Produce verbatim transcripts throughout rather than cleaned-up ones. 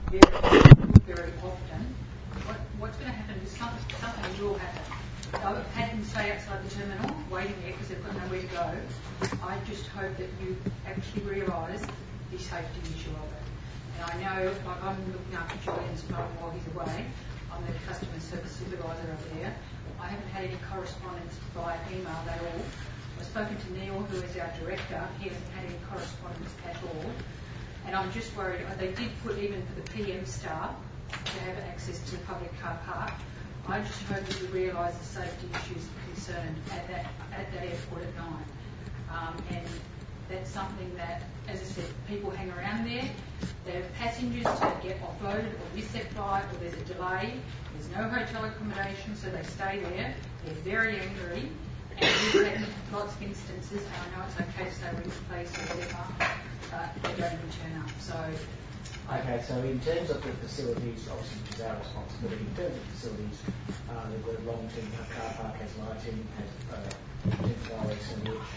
very, very often, what, what's going to happen is something, something will happen. I've had them stay outside the terminal, waiting there because they've got nowhere to go. I just hope that you actually realise the safety issue of it. And I know, like I'm looking after Julian's phone while he's away. I'm the customer service supervisor over there. I haven't had any correspondence via email at all. I've spoken to Neil, who is our director. He hasn't had any correspondence at all. And I'm just worried. They did put even for the P M staff to have access to the public car park. I just hope that you realise the safety issues concerned at that at that airport at night. Um, and that's something that, as I said, people hang around there. There are passengers to get offloaded or miss their flight, or there's a delay. There's no hotel accommodation, so they stay there. They're very angry. And we've had lots of instances, and I know it's okay to say ring the police or whatever, but they don't even turn up. So, okay, so in terms of the facilities, obviously which is our responsibility, in terms of facilities, uh, the long-term car park has lighting, has uh, temporary and which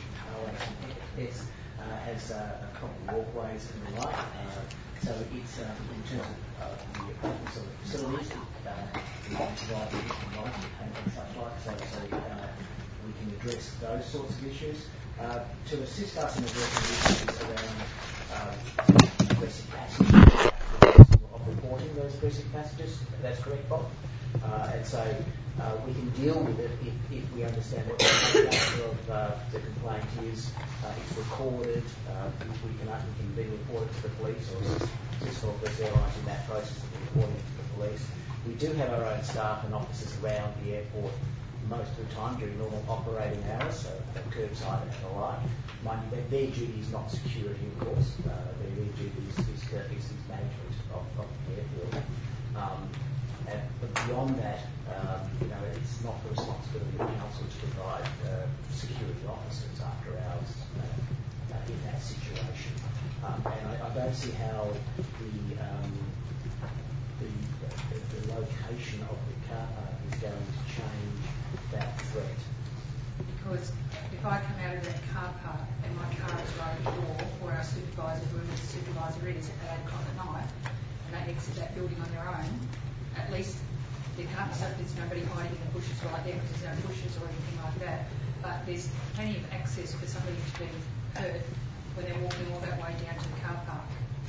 it's uh, has uh, proper walkways and the like. Uh, so it's uh, in terms of uh, the appointments of the facilities, uh, we can provide additional lighting and, and such like. So, so uh, we can address those sorts of issues. Uh, to assist us in addressing issues around uh, aggressive passages, of reporting those aggressive passages, that's correct, Bob. Uh, and so uh, we can deal with it if, if we understand what the nature of uh, the complaint is. Uh, it's recorded. Uh, we can we can be reported to the police or assist Northwest Airlines in that process of reporting to the police. We do have our own staff and officers around the airport most of the time during normal operating hours, so at curbside and the like. Mind you, their duty is not security, of course. Uh, their, their duty is, is, is, is management of, of the airfield. Um, and, but beyond that, um, you know, it's not the responsibility of the council to provide uh, security officers after hours uh, uh, in that situation. Um, and I, I don't see how the, um, the, the the location of the car park is going to change that threat. Because if I come out of that car park and my car is right at the door, or our supervisor, whoever the supervisor is, at eight o'clock at night, and they exit that building on their own, at least there can't be there's nobody hiding in the bushes right there because there's no bushes or anything like that. But there's plenty of access for somebody to be heard when they're walking all that way down to the car park.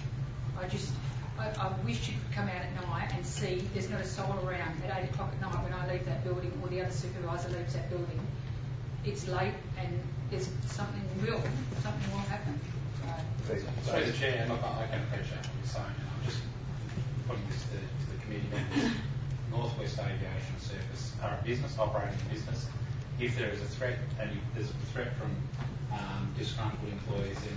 I just, I, I wish you could come out at night and see there's not a soul around at eight o'clock at night when I leave that building or the other supervisor leaves that building. It's late and there's something will, something will happen. So, Through the chair, look, I can appreciate what you're saying, and I'm just putting this to, to the committee members. Northwest Aviation Service are a business, operating a business. If there is a threat, and if there's a threat from um, disgruntled employees, then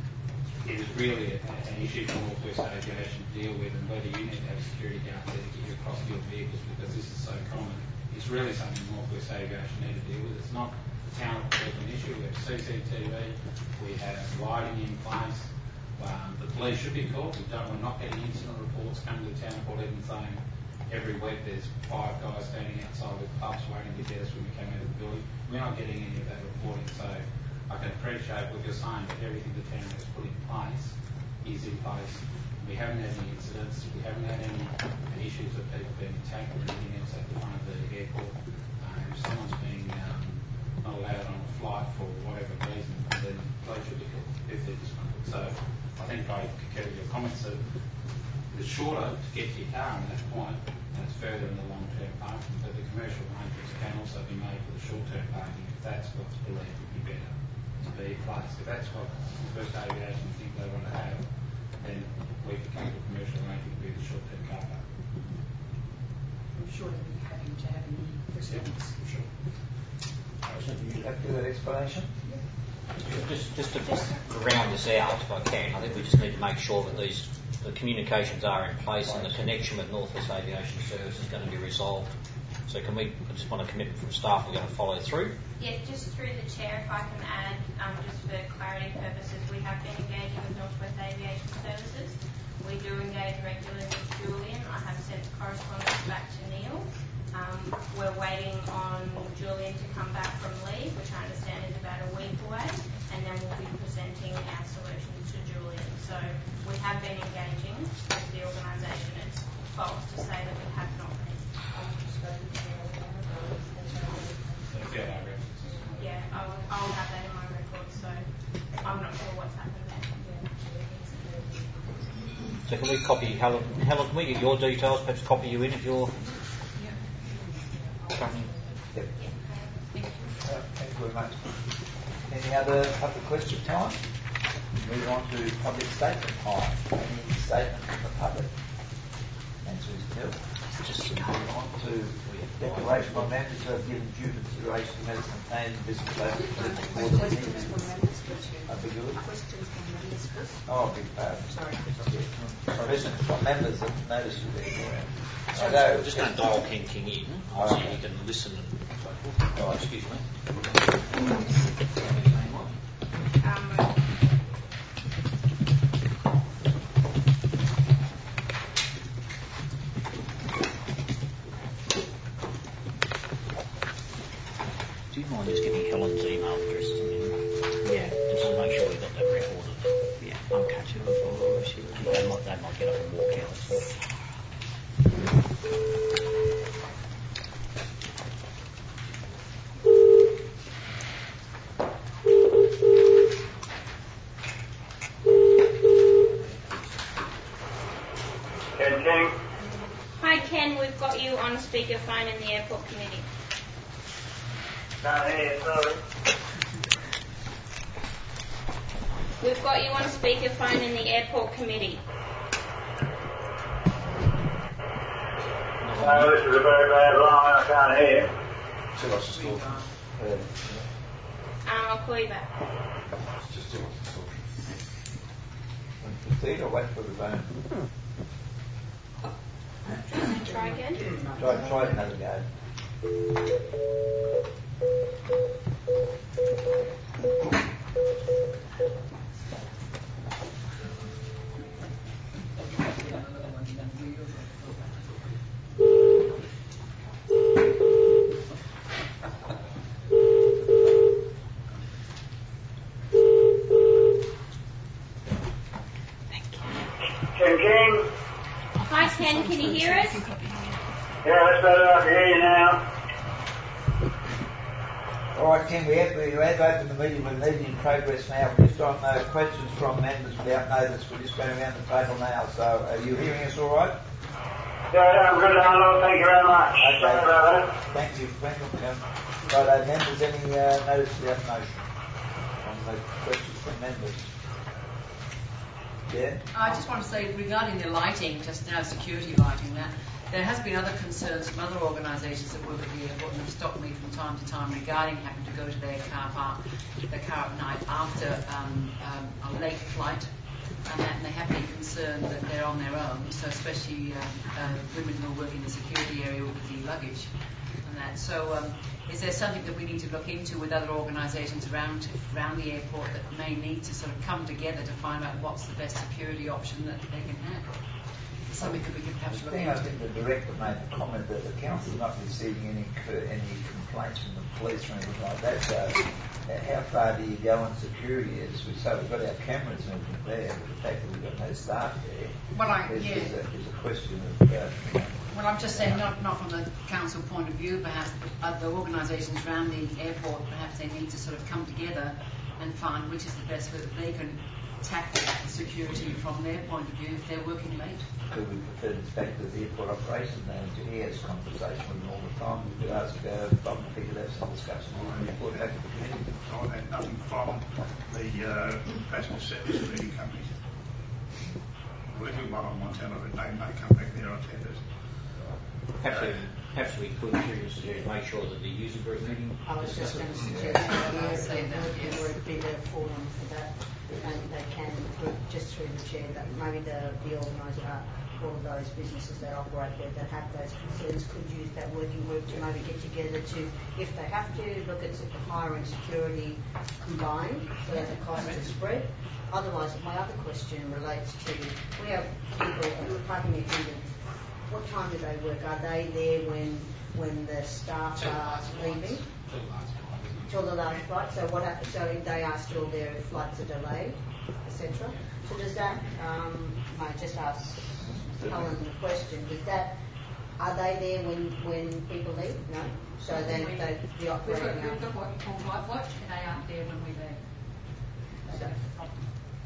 it is really a, an issue for Northwest Aviation to deal with, and whether you need to have security guards there to get you across your vehicles because this is so common. It's really something Northwest Aviation need to deal with. It's not a town an issue. We have C C T V, we have lighting in place. Um, the police should be called. We don't, we're not getting incident reports coming to the town hall even saying every week there's five guys standing outside with pubs waiting to get us when we came out of the building. We're not getting any of that reporting, so I can appreciate what you're saying, but everything the town has put in place is in place. We haven't had any incidents, we haven't had any, any issues of people being attacked or anything else at the front of the airport. Uh, if someone's being um, not allowed on a flight for whatever reason, then they should be called if they're disgruntled. So I think I concur with your comments that it's shorter to get to your car at that point, and it's further in the long-term parking, but the commercial arrangements can also be made for the short-term parking if that's what's believed would be better to be placed. If that's what First Aviation think they want to have, then we could come to a commercial arrangement with the short-term car park. I'm sure they'll be happy to have any response. Yeah, sure. Would you like to do that explanation? Just, just to round this out, if I can, I think we just need to make sure that these the communications are in place and the connection with Northwest Aviation Service is going to be resolved. So can we, I just want a commitment from staff, we're going to follow through? Yeah, just through the chair, if I can add, um, just for clarity purposes, we have been engaging with Northwest Aviation Services. We do engage regularly with Julian. I have sent correspondence back to Neil. Um, we're waiting on Julian to come back from leave, which I understand is about a week away, and then we'll be presenting our solutions to Julian. So we have been engaging with the organisation false to say that we have not been. If you had our references. Yeah, I'll, I'll have that in my record, so I'm not sure what's happened there. So can we copy Helen? Helen, can we get your details? Perhaps copy you in if you're. Coming. Yep. Uh, thank you very much. Any other public question time? Move on to public statement time. Any statement from the public? Answer is nil. Just move on to declaration by members who have given due consideration to matters contained in this related to the board of meetings. I beg your pardon? Questions from members first. Oh, big pardon. Sorry. Questions from members that notice you there. So Although, we're just going to dial Ken King in. Obviously, he can listen and so forth. Oh, excuse me. Um, Do you mind just giving Helen's email address to me? Yeah, just to make sure we've got that recorded. Yeah, I'll catch it before she. They might, they might get up and walk out. Ken King. Hi Ken, we've got you on speakerphone in the airport committee. Can't hear you, sorry. We've got you on speakerphone in the airport committee. No, this is a very bad line, I can't hear. Still lots of talking. Uh, Um, I'll call you back. Just still lots of talking. Proceed or wait for the phone? Try again. Try, try another go. Ken King. Hi Ken, can you hear us? Yeah, that's better, I can hear you now. All right, Ken, we have, we have opened the meeting with meeting in progress now. We've just got no questions from members without notice. We're just going around the table now. So are you hearing us all right? Yeah, I'm good, Arnold, thank you very much. Okay. Sorry about that. Thank you. Thank you. Um, right, uh, members, any uh, notice without motion on the questions from members? Yeah? I just want to say regarding the lighting, just now security lighting, that there has been other concerns from other organisations that work at the airport and have stopped me from time to time regarding having to go to their car park, their car at night after um, um, a late flight, and that they have been concerned that they're on their own, so especially um, uh, women who are working in the security area with the luggage and that. So um, is there something that we need to look into with other organisations around around the airport that may need to sort of come together to find out what's the best security option that they can have? Something that we can perhaps I look think, I into. think the director made the comment that the council's not receiving any any complaints from the police or anything like that. So uh, how far do you go on security? As we say, we've got our cameras and everything there, but the fact that we've got no staff there Well, I, is, yeah. is, a, is a question of. Uh, you know, Well, I'm just saying, not, not from the council point of view, perhaps other organisations around the airport, perhaps they need to sort of come together and find which is the best way that they can tackle security from their point of view if they're working late. So we prefer this back to the airport operations manager. He has conversation with them all the time. We could ask uh, Bob if he could have some discussion and report back to the committee. I've had nothing from the uh, passenger service meeting companies. Well, if you want on Montana, they may come back there on tenders. Perhaps we, perhaps we could seriously suggest make sure that the user group meeting. I was just going to suggest Yeah, that I'd say that, there yes. would be a forum for that, and they can, just through the chair, that maybe the, the organiser, uh, all of those businesses that operate there that have those concerns could use that working group to maybe get together to, if they have to, look at hiring security combined, so that the cost is spread. Otherwise, my other question relates to, we have people, parking attendants, what time do they work? Are they there when when the staff are leaving? Till the last flight. So what happens? So they are still there if flights are delayed, et cetera. So does that? Um, I just ask Helen the question, is that, are they there when, when people leave? No? So then We- they, the We've got, operating we've got hours. what you call night watch, and they aren't there when we leave. That's So- the problem.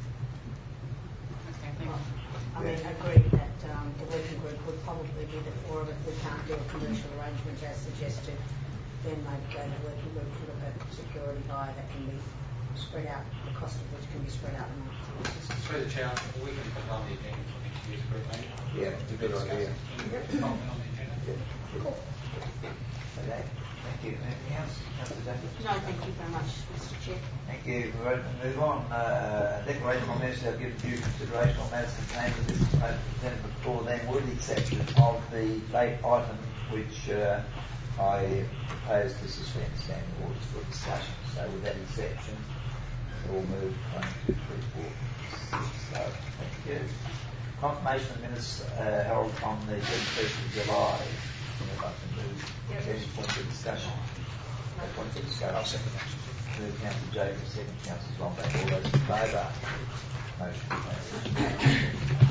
Okay, thank you. I mean, I agree that um, the working group would probably be the four of it. We can't do a commercial arrangement as suggested. Then maybe go to working group to look at security hire that can be spread out, the cost of which can be spread out amongst the businesses. Through the chair, we can put on the agenda for next year's group meeting. Yeah, it's a good idea. On the agenda. Yeah. Okay, thank you. Anything else? Councillor Jacobs? No, thank you very much, Mister Chair. Thank you. We're ready to move on. Uh, declaration on minutes shall give due consideration on matters contained in this motion presented before them with the exception of the late item which uh, I propose to suspend standing orders for discussion. So with that exception, we'll move one, two, three, four, six. So, thank you. Confirmation of minutes uh, held on the thirty-first of July. I'd like to move any points of discussion. No points of discussion. I'll second that. Move Councillor Jacobs, second Councillor Lomback. All those in favour? Motion passes.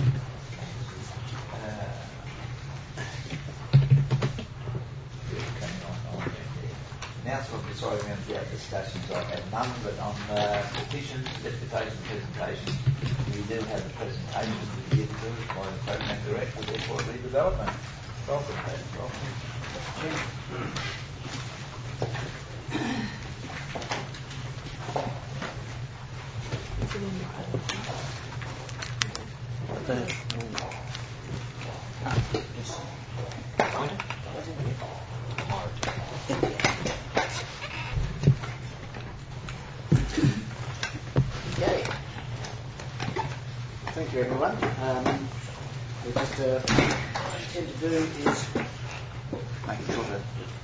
Uh, Announcement of sorry, we're going to have discussions. I have none, but on uh, petitions, deputation, presentations, we do have a presentation to give to by the Program Director, therefore redevelopment. Welcome, Pat. Welcome. Okay. Thank you, everyone. Um, we just, uh, what I intend to do is making sure that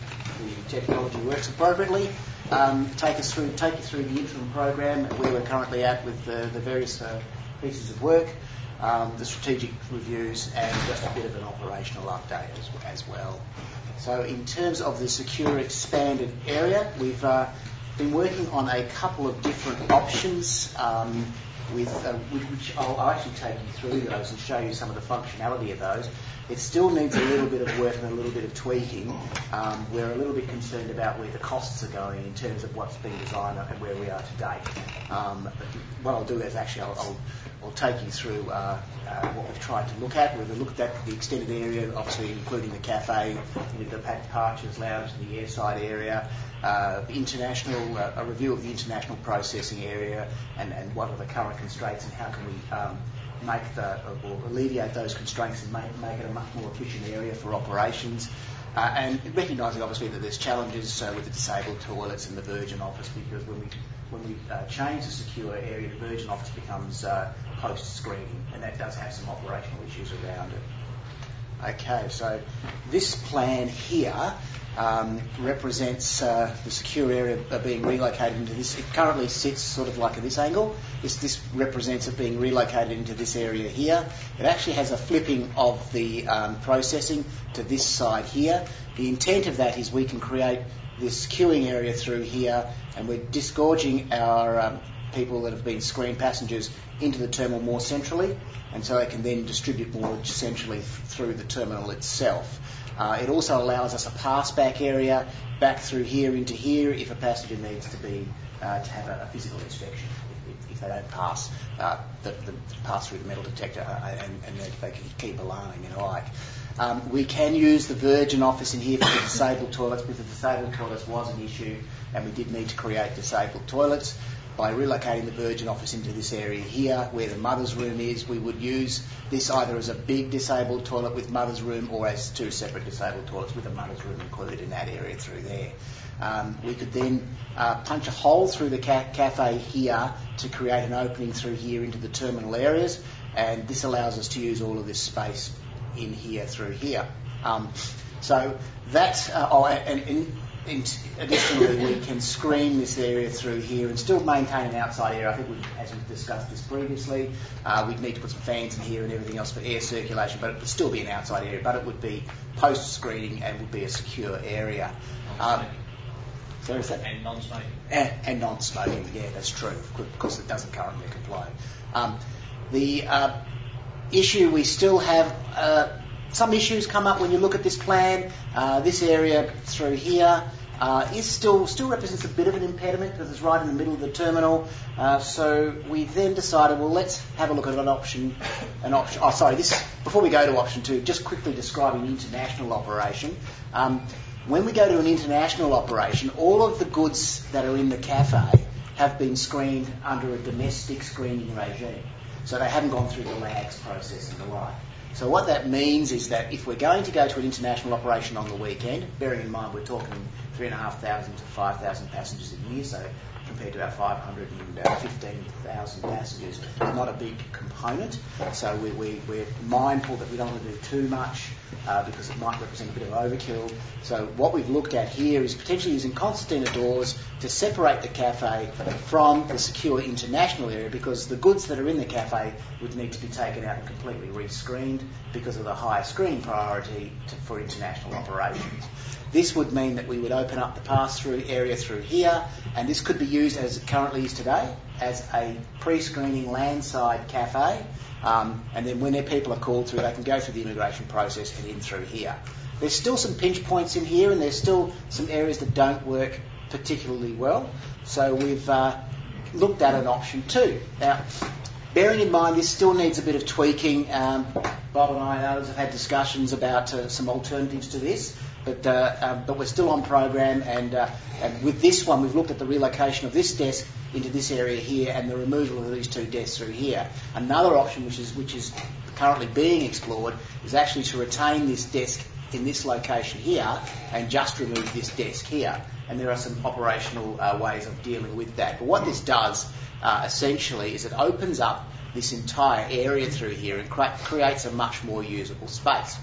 the technology works appropriately. Um, take us through, take you through the interim program, where we're currently at with the, the various uh, pieces of work, um, the strategic reviews, and just a bit of an operational update as, as well. So, in terms of the secure expanded area, we've uh, been working on a couple of different options. Um, with uh, which I'll, I'll actually take you through those and show you some of the functionality of those. It still needs a little bit of work and a little bit of tweaking. Um, we're a little bit concerned about where the costs are going in terms of what's been designed and where we are today. Um, but what I'll do is actually I'll, I'll, I'll take you through uh, uh, what we've tried to look at. We've looked at the extended area, obviously including the cafe, the departures lounge, the airside area, uh, international uh, a review of the international processing area, and, and what are the current constraints and how can we um, make the, or alleviate those constraints and make, make it a much more efficient area for operations. Uh, and recognising obviously that there's challenges uh, with the disabled toilets and the Virgin office, because when we when we uh, change the secure area, the Virgin office becomes uh, post-screening, and that does have some operational issues around it. Okay, so this plan here um, represents uh, the secure area being relocated into this. It currently sits sort of like at this angle. This, this represents it being relocated into this area here. It actually has a flipping of the um, processing to this side here. The intent of that is we can create this queuing area through here, and we're disgorging our um, people that have been screened passengers into the terminal more centrally, and so they can then distribute more centrally th- through the terminal itself. Uh, it also allows us a pass-back area back through here into here if a passenger needs to be uh, to have a, a physical inspection. If, if they don't pass, uh, the, the pass through the metal detector, uh, and, and they can keep alarming and the like. Um, we can use the Virgin office in here for the disabled toilets, because the disabled toilets was an issue, and we did need to create disabled toilets. By relocating the Virgin office into this area here, where the mother's room is, we would use this either as a big disabled toilet with mother's room, or as two separate disabled toilets with a mother's room included in that area through there. Um, we could then uh, punch a hole through the ca- cafe here to create an opening through here into the terminal areas, and this allows us to use all of this space in here through here. Um, so that's, uh, oh, and, and in, additionally we can screen this area through here and still maintain an outside area. I think we've, as we've discussed this previously, uh, we'd need to put some fans in here and everything else for air circulation, but it would still be an outside area, but it would be post-screening and would be a secure area. Um, Sorry, is that? And non-smoking. And, and non-smoking, yeah, that's true, because it doesn't currently comply. Um, the uh, issue, we still have uh, some issues come up when you look at this plan. Uh, this area through here uh, is still still represents a bit of an impediment because it's right in the middle of the terminal. Uh, so we then decided, well, let's have a look at an option. An option. Oh, sorry. This before we go to option two, just quickly describing international operation. Um, when we go to an international operation, all of the goods that are in the cafe have been screened under a domestic screening regime. So they haven't gone through the L A Gs process and the like. So what that means is that if we're going to go to an international operation on the weekend, bearing in mind we're talking three and a half thousand to five thousand passengers a year, so compared to our five hundred fifteen thousand passengers, not a big component. So we, we, we're mindful that we don't want to do too much uh, because it might represent a bit of overkill. So what we've looked at here is potentially using concertina doors to separate the cafe from the secure international area, because the goods that are in the cafe would need to be taken out and completely re-screened because of the higher screening priority to, for international operations. This would mean that we would open up the pass-through area through here, and this could be used as it currently is today, as a pre-screening landside cafe, um, and then when their people are called through, they can go through the immigration process and in through here. There's still some pinch points in here, and there's still some areas that don't work particularly well, so we've uh, looked at an option two. Now, bearing in mind this still needs a bit of tweaking, um, Bob and I and others have had discussions about uh, some alternatives to this. But, uh, um, but we're still on program, and, uh, and with this one, we've looked at the relocation of this desk into this area here and the removal of these two desks through here. Another option, which is which is currently being explored, is actually to retain this desk in this location here and just remove this desk here. And there are some operational uh, ways of dealing with that. But what this does uh, essentially is it opens up this entire area through here and cre- creates a much more usable space.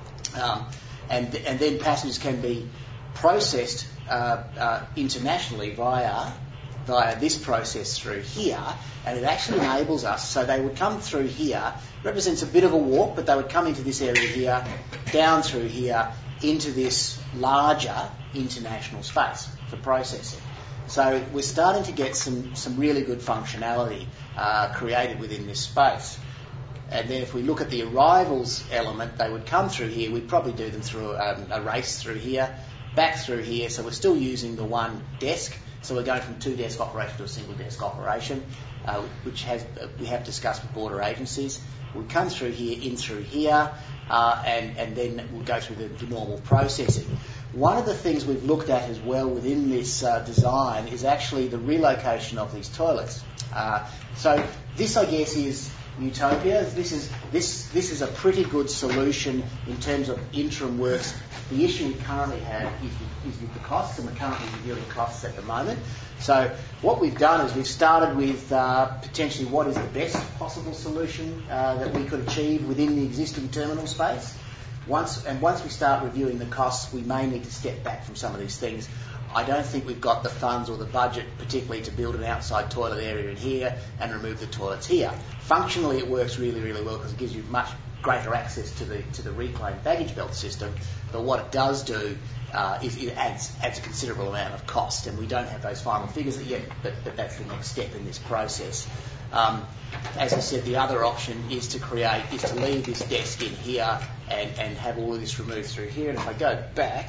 Um, And, and then passengers can be processed uh, uh, internationally via via this process through here, and it actually enables us, so they would come through here, represents a bit of a walk, but they would come into this area here, down through here, into this larger international space for processing. So we're starting to get some, some really good functionality uh, created within this space. And then if we look at the arrivals element, they would come through here. We'd probably do them through um, a race through here, back through here. So we're still using the one desk. So we're going from two desk operation to a single desk operation, uh, which has uh, we have discussed with border agencies. We'll come through here, in through here, uh, and, and then we'll go through the, the normal processing. One of the things we've looked at as well within this uh, design is actually the relocation of these toilets. Uh, so this, I guess, is utopia. This is this this is a pretty good solution in terms of interim works. The issue we currently have is with, is with the costs, and we're currently reviewing costs at the moment. So what we've done is we've started with uh, potentially what is the best possible solution uh, that we could achieve within the existing terminal space. Once and once we start reviewing the costs, we may need to step back from some of these things. I don't think we've got the funds or the budget particularly to build an outside toilet area in here and remove the toilets here. Functionally it works really, really well because it gives you much greater access to the to the reclaimed baggage belt system, but what it does do uh, is it adds adds a considerable amount of cost, and we don't have those final figures yet, but, but that's the next step in this process. Um, as I said, the other option is to create, is to leave this desk in here and, and have all of this removed through here, and if I go back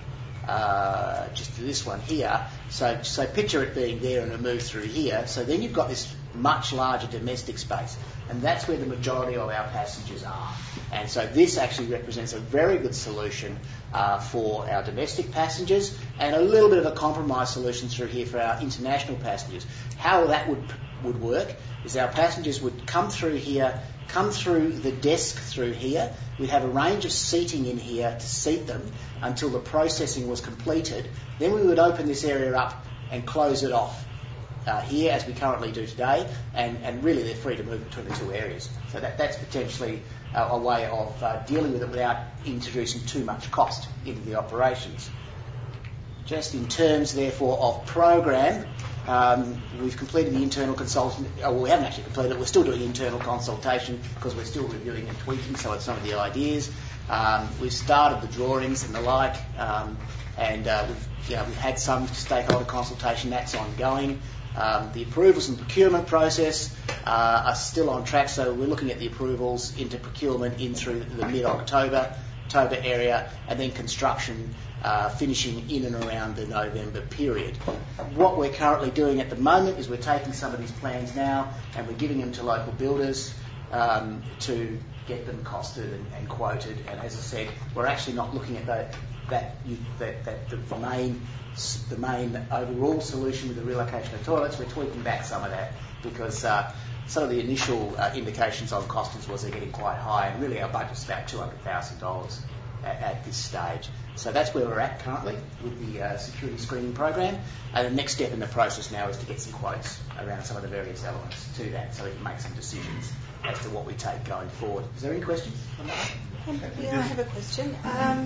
Uh, just to this one here. So, so picture it being there and removed through here. So then you've got this much larger domestic space, and that's where the majority of our passengers are. And so this actually represents a very good solution uh, for our domestic passengers, and a little bit of a compromise solution through here for our international passengers. How that would would work is our passengers would come through here, come through the desk through here. We'd have a range of seating in here to seat them until the processing was completed. Then we would open this area up and close it off uh, here, as we currently do today, and, and really they're free to move between the two areas. So that, that's potentially uh, a way of uh, dealing with it without introducing too much cost into the operations. Just in terms, therefore, of program, um, we've completed the internal consultation. Oh, well, we haven't actually completed it. We're still doing internal consultation because we're still reviewing and tweaking some of, some of the ideas. Um, we've started the drawings and the like, um, and uh, we've, you know, we've had some stakeholder consultation. That's ongoing. Um, the approvals and procurement process, uh, are still on track. So we're looking at the approvals into procurement in through the mid-October October area, and then construction uh, finishing in and around the November period. What we're currently doing at the moment is we're taking some of these plans now and we're giving them to local builders um, to get them costed and, and quoted. And as I said, we're actually not looking at that that you, that, that the, the main the main overall solution with the relocation of toilets. We're tweaking back some of that because uh, some of the initial uh, indications on costings was they're getting quite high, and really our budget's about two hundred thousand dollars at, at this stage. So that's where we're at currently with the uh, security screening program. And the next step in the process now is to get some quotes around some of the various elements to that, so we can make some decisions as to what we take going forward. Is there any questions on that? Um, yeah, I have a question. Um,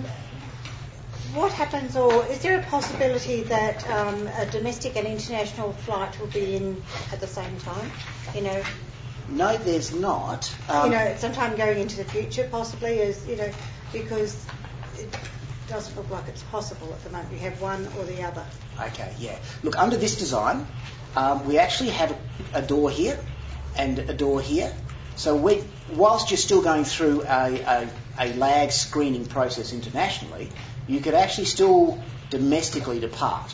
what happens, or is there a possibility that um, a domestic and international flight will be in at the same time? You know, No, there's not. Um, you know, sometime going into the future, possibly, as you know, because it doesn't look like it's possible at the moment. You have one or the other. Okay, yeah. Look, under this design, um, we actually have a, a door here and a door here. So we, whilst you're still going through a, a, a lag screening process internationally, you could actually still domestically depart.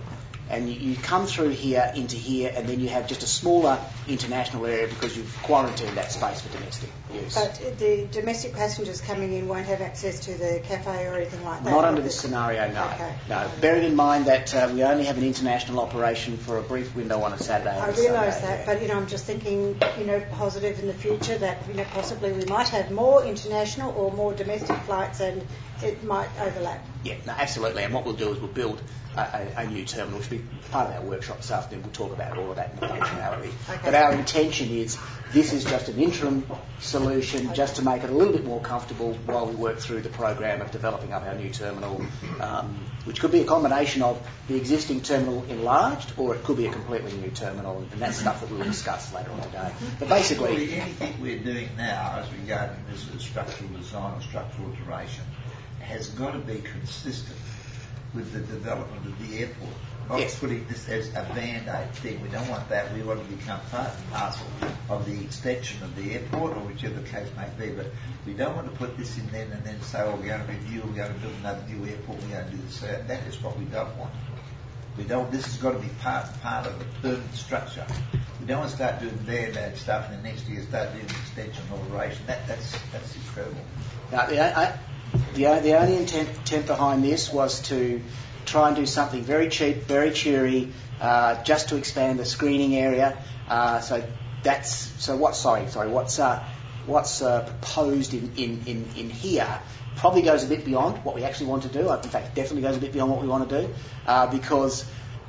And you, you come through here into here, and then you have just a smaller international area because you've quarantined that space for domestic use. But the domestic passengers coming in won't have access to the cafe or anything like that? Not under this scenario, no. Okay. No. Bearing in mind that uh, we only have an international operation for a brief window on a Saturday. I realise that, but you know, I'm just thinking, you know, positive in the future that you know possibly we might have more international or more domestic flights, and it might overlap. Yeah, no, absolutely. And what we'll do is we'll build a, a, a new terminal, which will be part of our workshop this afternoon. We'll talk about all of that in the functionality. Okay. But our intention is this is just an interim solution, okay, just to make it a little bit more comfortable while we work through the program of developing up our new terminal, um, which could be a combination of the existing terminal enlarged, or it could be a completely new terminal, and that's stuff that we'll discuss later on today. But basically, Well, anything we're doing now as regarding this as structural design or structural alteration has got to be consistent with the development of the airport. Not yes. putting this as a band-aid thing. We don't want that. We want to become part and parcel of the extension of the airport, or whichever the case may be. But we don't want to put this in then and then say, oh, we're going to review, we're going to build another new airport, we're going to do this. That is what we don't want. We don't. This has got to be part part of the permanent structure. We don't want to start doing band-aid stuff and then next year start doing extension and alteration. That, that's, that's incredible. Now, the, I, the, the only intent, intent behind this was to try and do something very cheap, very cheery, uh, just to expand the screening area. Uh, so that's so what? Sorry, sorry. What's uh, what's uh, proposed in, in, in, in here probably goes a bit beyond what we actually want to do. In fact, definitely goes a bit beyond what we want to do, uh, because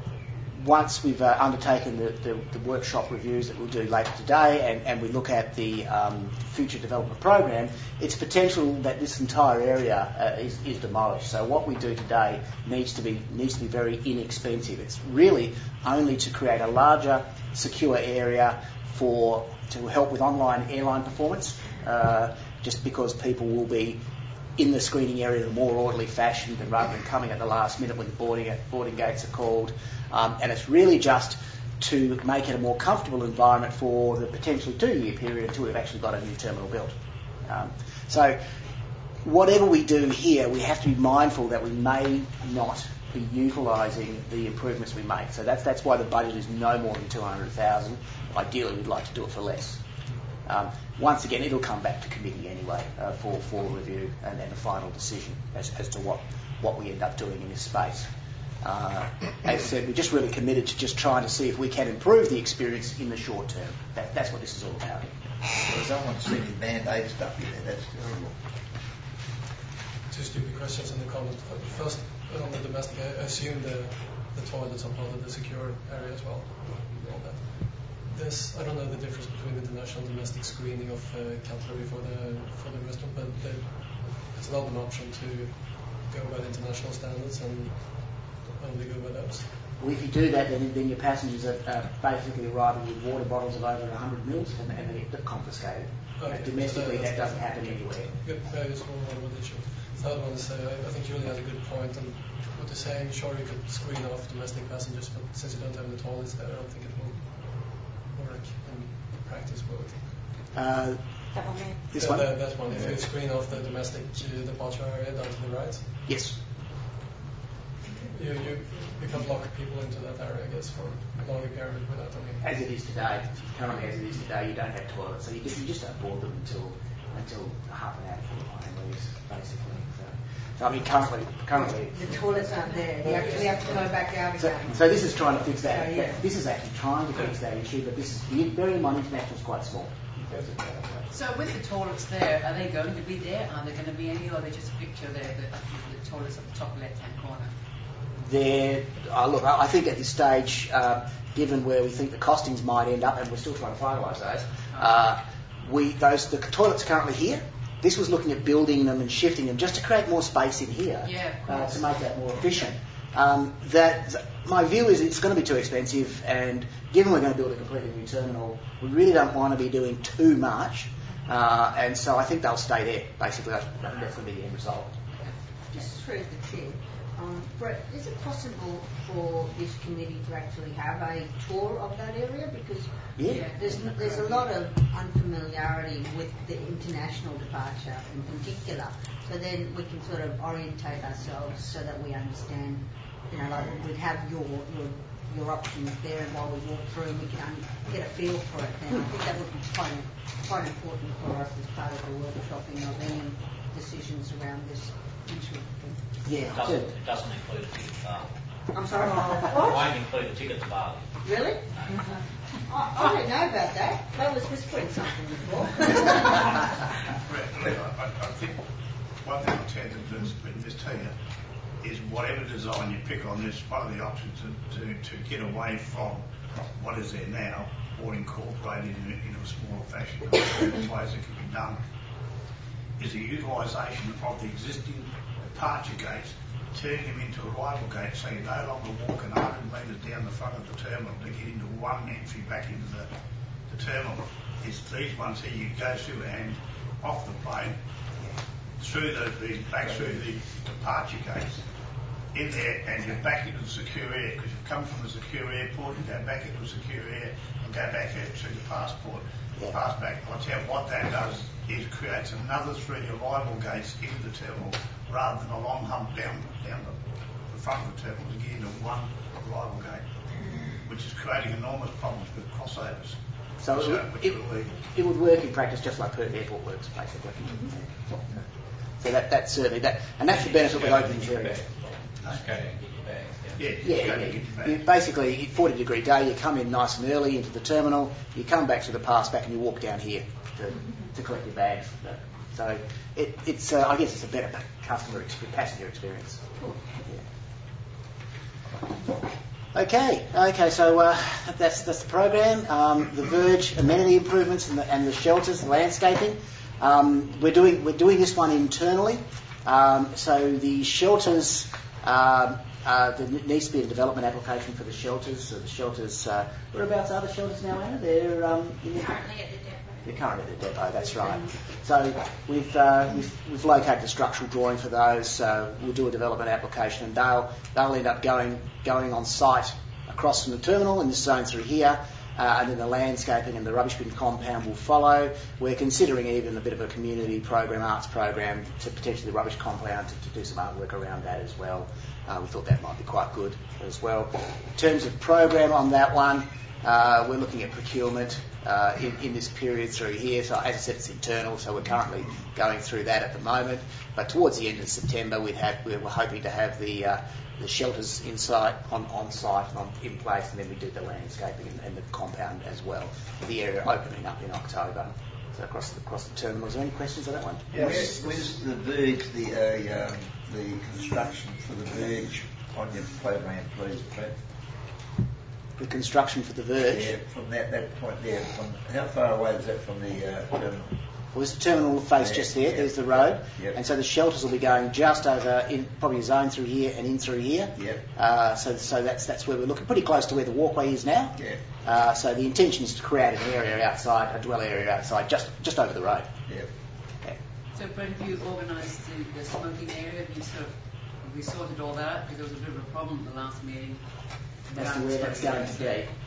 once we've uh, undertaken the, the, the workshop reviews that we'll do later today, and, and we look at the um, future development program, it's potential that this entire area uh, is, is demolished. So what we do today needs to be needs to be very inexpensive. It's really only to create a larger, secure area for to help with online airline performance, uh, just because people will be in the screening area in a more orderly fashion than rather than coming at the last minute when the boarding, boarding gates are called. Um, and it's really just to make it a more comfortable environment for the potentially two-year period until we've actually got a new terminal built. Um, so whatever we do here, we have to be mindful that we may not be utilising the improvements we make. So that's that's why the budget is no more than two hundred thousand dollars. Ideally, we'd like to do it for less. Um, once again, it'll come back to committee anyway uh, for, for review and then a final decision as, as to what, what we end up doing in this space. Uh, as I said, we're just really committed to just trying to see if we can improve the experience in the short term. That, that's what this is all about. Well, someone's seeing band-aid stuff in there. That's terrible. Two stupid questions in the comment. First, on the domestic, I assume the, the toilets are part of the secure area as well. All that. This, I don't know the difference between international and domestic screening of uh, cutlery for the for the restaurant, but they, it's not an option to go by the international standards and only go by those. Well, if you do that, then, then your passengers are uh, basically arriving with water bottles of over one hundred mils and, and they get confiscated. Okay. Uh, domestically, So that doesn't happen anywhere. Good, very small one with issue. The other one is, uh, I think you really had a good point on what you're saying. Sure, you could screen off domestic passengers, but since you don't have the toilets there, I don't think it will work. And practice would. Uh, That one there. this Yeah, one? That, that one. If you screen off the domestic uh, departure area down to the right, Yes. you you you can lock people into that area, I guess, for a longer period without any. As it is today, currently as it is today, you don't have toilets, so you just, you just don't board them until until half an hour before the plane leaves, basically. So, so I mean, currently, currently. The toilets aren't there. You actually have to go back out So, again. so this is trying to fix that. Oh, yeah. This is actually trying to fix that issue, but this is bearing in mind international is quite small. So with the toilets there, are they going to be there? Are there going to be any, or are they just a picture there, the, the toilets at the top left-hand corner? There, uh, look, I I think at this stage, uh, given where we think the costings might end up, and we're still trying to finalise those, uh, we those the toilets are currently here. This was looking at building them and shifting them just to create more space in here, Yeah, of uh, course. to make that more efficient. Um, that my view is it's going to be too expensive, and given we're going to build a completely new terminal, we really don't want to be doing too much, uh, and so I think they'll stay there. Basically, that's, that's going to be the end result. Just through the chair, um, Brett, is it possible for this committee to actually have a tour of that area? Because Yeah. there's there's a lot of unfamiliarity with the international departure in particular. So then we can sort of orientate ourselves so that we understand, you know, like we'd have your your your options there, and while we walk through, we can get a feel for it. And I think that would be quite quite important for us as part of the workshopping of any decisions around this issue. Yeah, It doesn't, it doesn't include a ticket to Bali. I'm sorry. It What? won't include a ticket to Bali. Really? I, I don't know about that. That was whispering something before. Brett, look, I, I think one thing I tend to do is, just tell you is whatever design you pick on this, one of the options to, to, to get away from what is there now or incorporate it in, in a smaller fashion, in ways that can be done, is the utilisation of the existing departure gates, turning them into arrival gates, so you're no longer walking one hundred metres down the front of the terminal to get into one entry back into the, the terminal. It's these ones here you go through and off the plane, through the, the back through the departure gates, in there, and you're back into the secure air, because you've come from the secure airport, you go back into the secure air and go back out through the passport, pass back. I'll tell you what that does is creates another three arrival gates into the terminal rather than a long hump down down the, the front of the terminal to get into one arrival gate, which is creating enormous problems with crossovers. So which it, are- which it, are illegal. it would work in practice just like Perth Airport works, basically. So that that's certainly that, and that's the benefit with opening these areas. Just go and get your bags. Yeah, Yeah, just go yeah. and get your You bag. basically, forty degree day, you come in nice and early into the terminal, you come back to the pass back and you walk down here to, to collect your bags. So it, it's, uh, I guess it's a better customer experience, passenger experience. Yeah. Okay, okay, so uh, that's, that's the program. Um, the Verge amenity improvements and the, and the shelters, the landscaping. Um, we're doing we're doing this one internally. Um, so the shelters, um, uh, there needs to be a development application for the shelters. So the shelters, uh, whereabouts are the shelters now, Anna? They're um, in the, Currently at the depot. they're currently at the depot. That's right. So we've uh, we've, we've located the structural drawing for those. Uh, we'll do a development application, and they'll they'll end up going going on site across from the terminal in this zone through here. Uh, and then the landscaping and the rubbish bin compound will follow. We're considering even a bit of a community program, arts program, to potentially the rubbish compound to, to do some artwork around that as well. Uh, we thought that might be quite good as well. In terms of program on that one, uh, we're looking at procurement uh, in, in this period through here. So as I said, it's internal, so we're currently going through that at the moment. But towards the end of September, we'd have, we were hoping to have the uh, the shelters inside, on, on site and on, in place, and then we do the landscaping and, and the compound as well. The area opening up in October. So across the, across the terminal. Is there any questions on that one? Yeah, where's, where's the verge, the uh, um, the construction for the verge on your program, please, Brett? The construction for the Verge. Yeah, from that, that point there, from how far away is that from the uh, terminal? Well, there's the terminal face Yeah, just there. yeah. There's the road, Yep. and so the shelters will be going just over, in probably a zone through here and in through here. Yep. Uh, so, so that's that's where we're looking, pretty close to where the walkway is now. Yeah. Uh, so the intention is to create an area outside, a dwell area outside, just just over the road. Yeah. Yeah. So Brent, have you organised the, the smoking area? Have you sort of, have we sorted all that out? Because there was a bit of a problem at the last meeting. As to about where that's smoking going to area. be.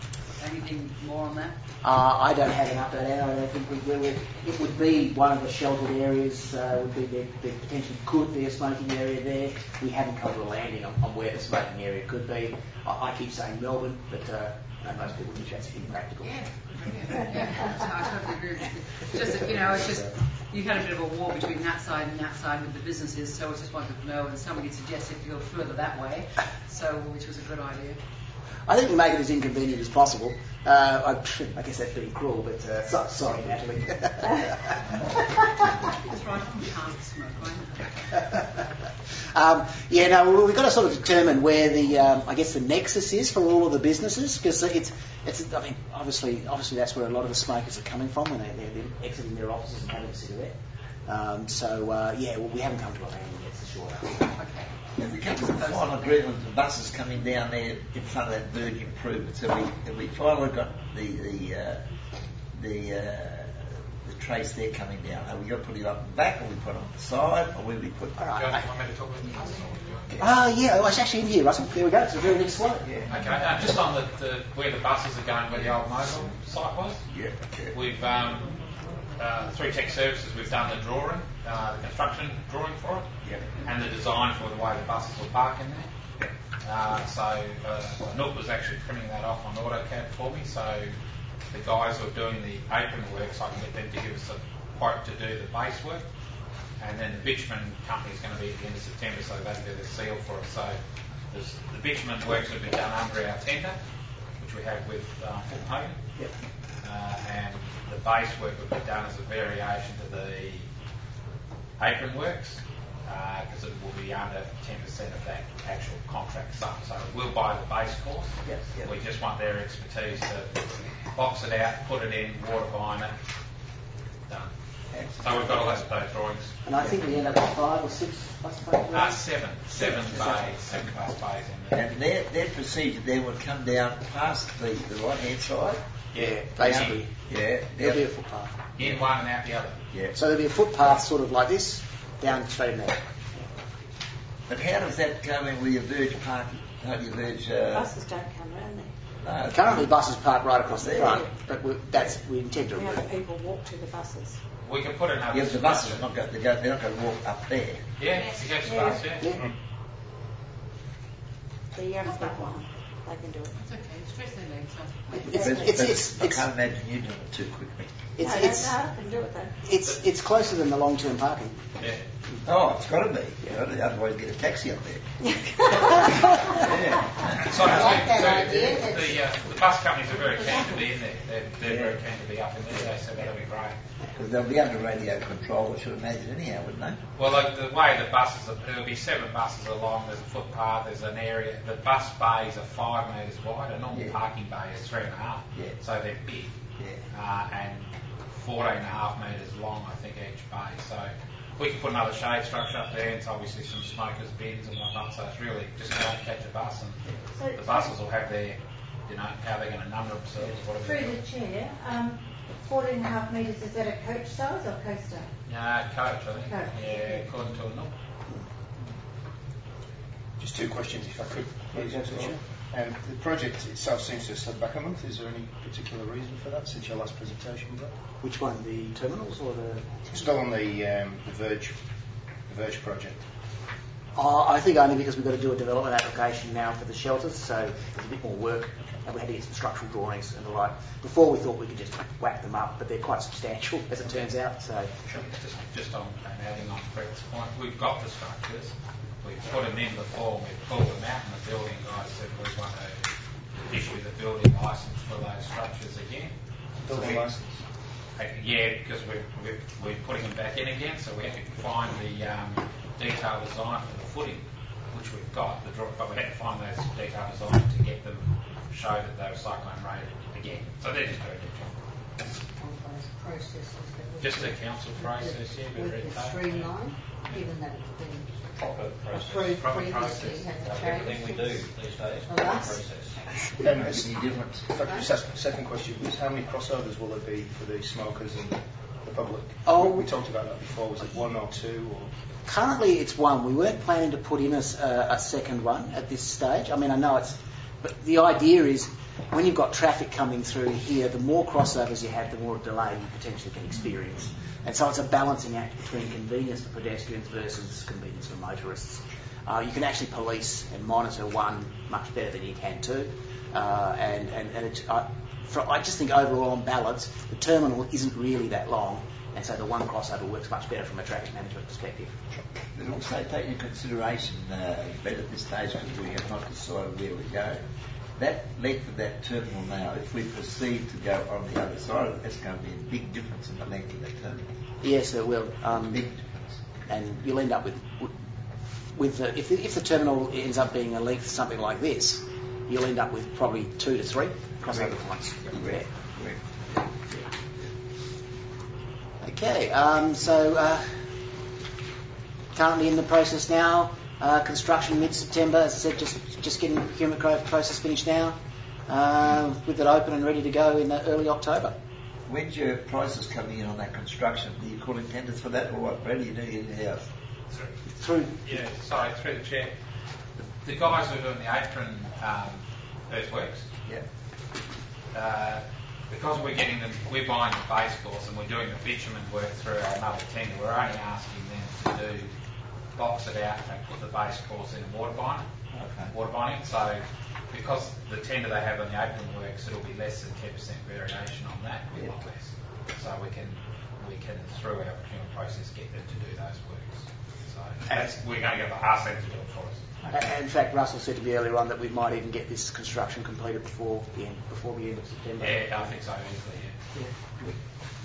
Anything more on that? Uh, I don't have an update, and I don't think we will. It would be one of the sheltered areas. Uh, would be there, there potentially could be a smoking area there. We haven't come to a landing on, on where the smoking area could be. I, I keep saying Melbourne, but uh, you know, most people think that's impractical. Yeah, yeah. So I totally agree with you. Just that, you know, it's just you had a bit of a war between that side and that side with the businesses, so I just wanted to know. And somebody suggested to go further that way, so which was a good idea. I think we make it as inconvenient as possible. Uh, I, I guess that's being cruel, but uh, so, sorry, Natalie. That's right, I can't smoke, right? um, yeah, no, well, we've got to sort of determine where the, um, I guess, the nexus is for all of the businesses, because it's, it's, I mean, obviously, obviously that's where a lot of the smokers are coming from when they, they're, they're exiting their offices and having a cigarette. Um, so, uh, yeah, well, we haven't come to a landing yet, for sure. Okay. If we come to the final agreement, the buses coming down there in front of that Verge improvements, have we, have we finally got the the uh, the, uh, the trace there coming down? Are we going to put it up the back, or we put it on the side, or where we put it? All right. Do you want me to talk about the buses? Ah, uh, yeah, well, it's actually in here, Russell. There we go. It's the very next slide. Yeah. Okay, uh, just on the, the where the buses are going, where the old mobile site was. Yeah. Okay. We've um, uh, through Tech Services, we've done the drawing, uh, the construction drawing for it, Yeah. and the design for the way the buses will park in there. Uh, so uh, Nook was actually printing that off on AutoCAD for me. So the guys who are doing the apron work, so I can get them to give us a quote to do the base work, and then the bitumen company is going to be at the end of September, so they can do the seal for us. So there's, the bitumen works will be done under our tender, which we have with uh, Fulton Hogan. Yep. Uh, and the base work will be done as a variation to the apron works, because uh, it will be under ten percent of that actual contract sum. So we'll buy the base course. Yes, yes. We just want their expertise to box it out, put it in, water bind it, done. So we've got all those, those drawings. And I think we end up with five or six bus bays. Uh, seven, seven bays, seven bus bays in there. And their, their procedure then would come down past the, the right hand side. Yeah, basically. Yeah. There'll be a footpath. In one and out the other. Yeah. So there'll be a footpath sort of like this, down straight in there. But how does that go in with your Verge parking? How do you Verge? Uh, Buses don't come around there. no, Currently buses park right across the There. front, but we, that's, we intend to We remove have it. people walk to the buses. We can put another. Yeah, but the buses are not going. They're, go, they're not going to walk up there. Yeah, it goes Yeah. fast, yeah. Yeah. The young people, they can do it. It's okay, stretch their legs up. It's, But- it's, but it's, I it's, can't imagine you doing it too quickly. it's, no, it's, no, I can do it though. it's, it's closer than the long-term parking. Yeah. Oh, it's got to be. You know, otherwise, get a taxi up there. Yeah. So, I like that so idea. the, the, uh, the bus companies are very keen to be in there. They're, they're very keen to be up in there. They said that'll be great. Because they'll be under radio control, I should imagine, anyhow, wouldn't they? Well, like the way the buses, are, there'll be seven buses along. There's a footpath. There's an area. The bus bays are five metres wide. A normal Yeah. parking bay is three and a half. Yeah. So they're big. Yeah. Uh, and fourteen and a half metres long, I think, each bay. So we can put another shade structure up there. It's obviously some smokers' bins and whatnot. So it's really just go and catch a bus, and So, the buses will have their, you know, how they're going to number themselves, whatever. through the chair, um, fourteen and a half metres, is that a coach size or coaster? Yeah, coach, I think. Coach. Yeah, according to a nook. Just two questions, if I could, please, Mister Chair. Um, the project itself seems to have slid back a month. Is there any particular reason for that since your last presentation? Was that? Which one, the terminals or the... Still on the, um, the Verge, the Verge project. Oh, I think only because we've got to do a development application now for the shelters, so there's a bit more work, and we had to get some structural drawings and the like. Before we thought we could just whack them up, but they're quite substantial, as it turns out. So, Just, just on and adding on Brett's point, we've got the structures. We've put them in before, we've pulled them out, and the building guys said we want to issue the building licence for those structures again. Building So we- licence? Uh, yeah, because we're, we're, we're putting them back in again, so we had to find the um, detailed design for the footing, which we've got, the draw, but we had to find those detailed designs to get them, show that they were cyclone rated again. So they're just very good job. All those processes that we Just a council process, yeah, we but red could tape. streamline, given that it's been Proper process. approved Proper previously, process. has it Like changed? everything we do these days, For proper us? process. Um, Any difference? if I could just ask, the second question was how many crossovers will there be for the smokers and the public? Oh. We, we talked about that before. Was it one or two? Or currently it's one. We weren't planning to put in a, s- a- a second one at this stage. I mean, I know it's... But the idea is when you've got traffic coming through here, the more crossovers you have, the more delay you potentially can experience. And so it's a balancing act between convenience for pedestrians versus convenience for motorists. Uh, you can actually police and monitor one much better than you can two. Uh, and and, and it, I, for, I just think overall on balance, the terminal isn't really that long, and so the one crossover works much better from a traffic management perspective. But also take into consideration, uh, but at this stage, because we have not decided where we go, that length of that terminal now, if we proceed to go on the other side of it, that's going to be a big difference in the length of that terminal. Yes, it will. Um, big difference. And you'll end up with, with the, if, the, if the terminal ends up being a length something like this, you'll end up with probably two to three crossover points. Correct. Correct. Okay, um, so uh, currently in the process now, uh, construction mid-September, as I said, just just getting the procurement process finished now, uh, with it open and ready to go in uh, early October. When's your prices coming in on that construction? Are you calling tenders for that, or what? Brad, are you doing it in-house? Through Yeah, sorry, through the chair. The, the guys who are doing the apron um, earthworks, Yeah. uh, because we're getting them, we're buying the base course and we're doing the bitumen work through our another tender, we're only asking them to do, box it out and put the base course in a water binder, Okay. water binding. So because the tender they have on the apron works, it'll be less than ten percent variation on that, a lot less. So we can, we can through our procurement process get them to do those works. So that's, we're going to go ask them to do it for us. In fact, Russell said to me earlier on that we might even get this construction completed before the end, before the end of September. Yeah, I think so, easily, yeah.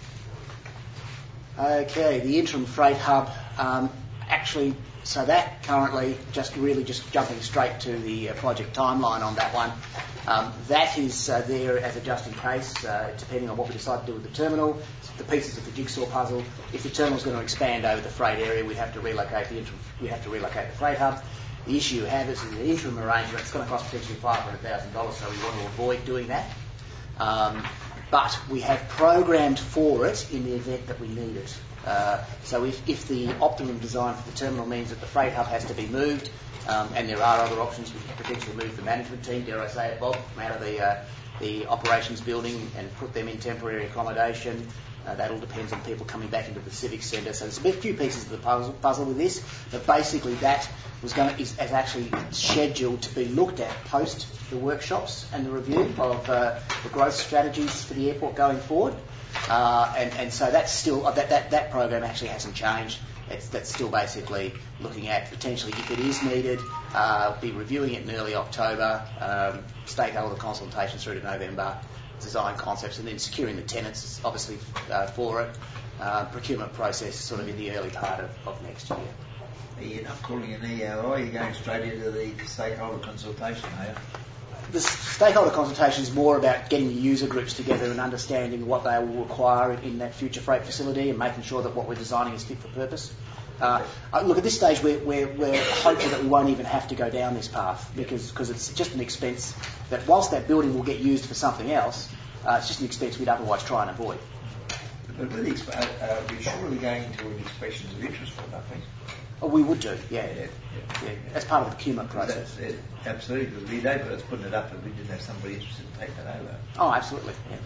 yeah. Okay, the interim freight hub. Um, actually, so that currently, just really just jumping straight to the uh, project timeline on that one, um, that is uh, there as a just in case, uh, depending on what we decide to do with the terminal, the pieces of the jigsaw puzzle. If the terminal is going to expand over the freight area, we have to relocate the interim, we have to relocate the freight hub. The issue you have is an interim arrangement. It's going to cost potentially five hundred thousand dollars, so we want to avoid doing that. Um, but we have programmed for it in the event that we need it. Uh, so if, if the optimum design for the terminal means that the freight hub has to be moved, um, and there are other options, we can potentially move the management team, dare I say it, Bob, from out of the, uh, the operations building and put them in temporary accommodation. Uh, that all depends on people coming back into the civic centre. So there's a bit, few pieces of the puzzle, puzzle with this, but basically that was going to, is, is actually scheduled to be looked at post the workshops and the review of uh, the growth strategies for the airport going forward. Uh, and, and so that's still uh, that, that that program actually hasn't changed. It's, that's still basically looking at potentially if it is needed, uh, be reviewing it in early October, um, stakeholder consultations through to November, design concepts, and then securing the tenants, obviously, uh, for it. Uh, procurement process sort of in the early part of, of next year. You're not calling an E O I, you're going straight into the stakeholder consultation, are you? The stakeholder consultation is more about getting the user groups together and understanding what they will require in that future freight facility and making sure that what we're designing is fit for purpose. Uh, look, at this stage, we're, we're, we're hopeful that we won't even have to go down this path because cause it's just an expense that, whilst that building will get used for something else, uh, it's just an expense we'd otherwise try and avoid. But with the exp- uh, uh, we're surely going into an expressions of interest for nothing. Oh, we would do, yeah, Yeah, yeah, yeah. As part of the procurement process. That's, uh, absolutely, because we don't put us putting it up if we didn't have somebody interested in taking that over. Oh, absolutely, yeah.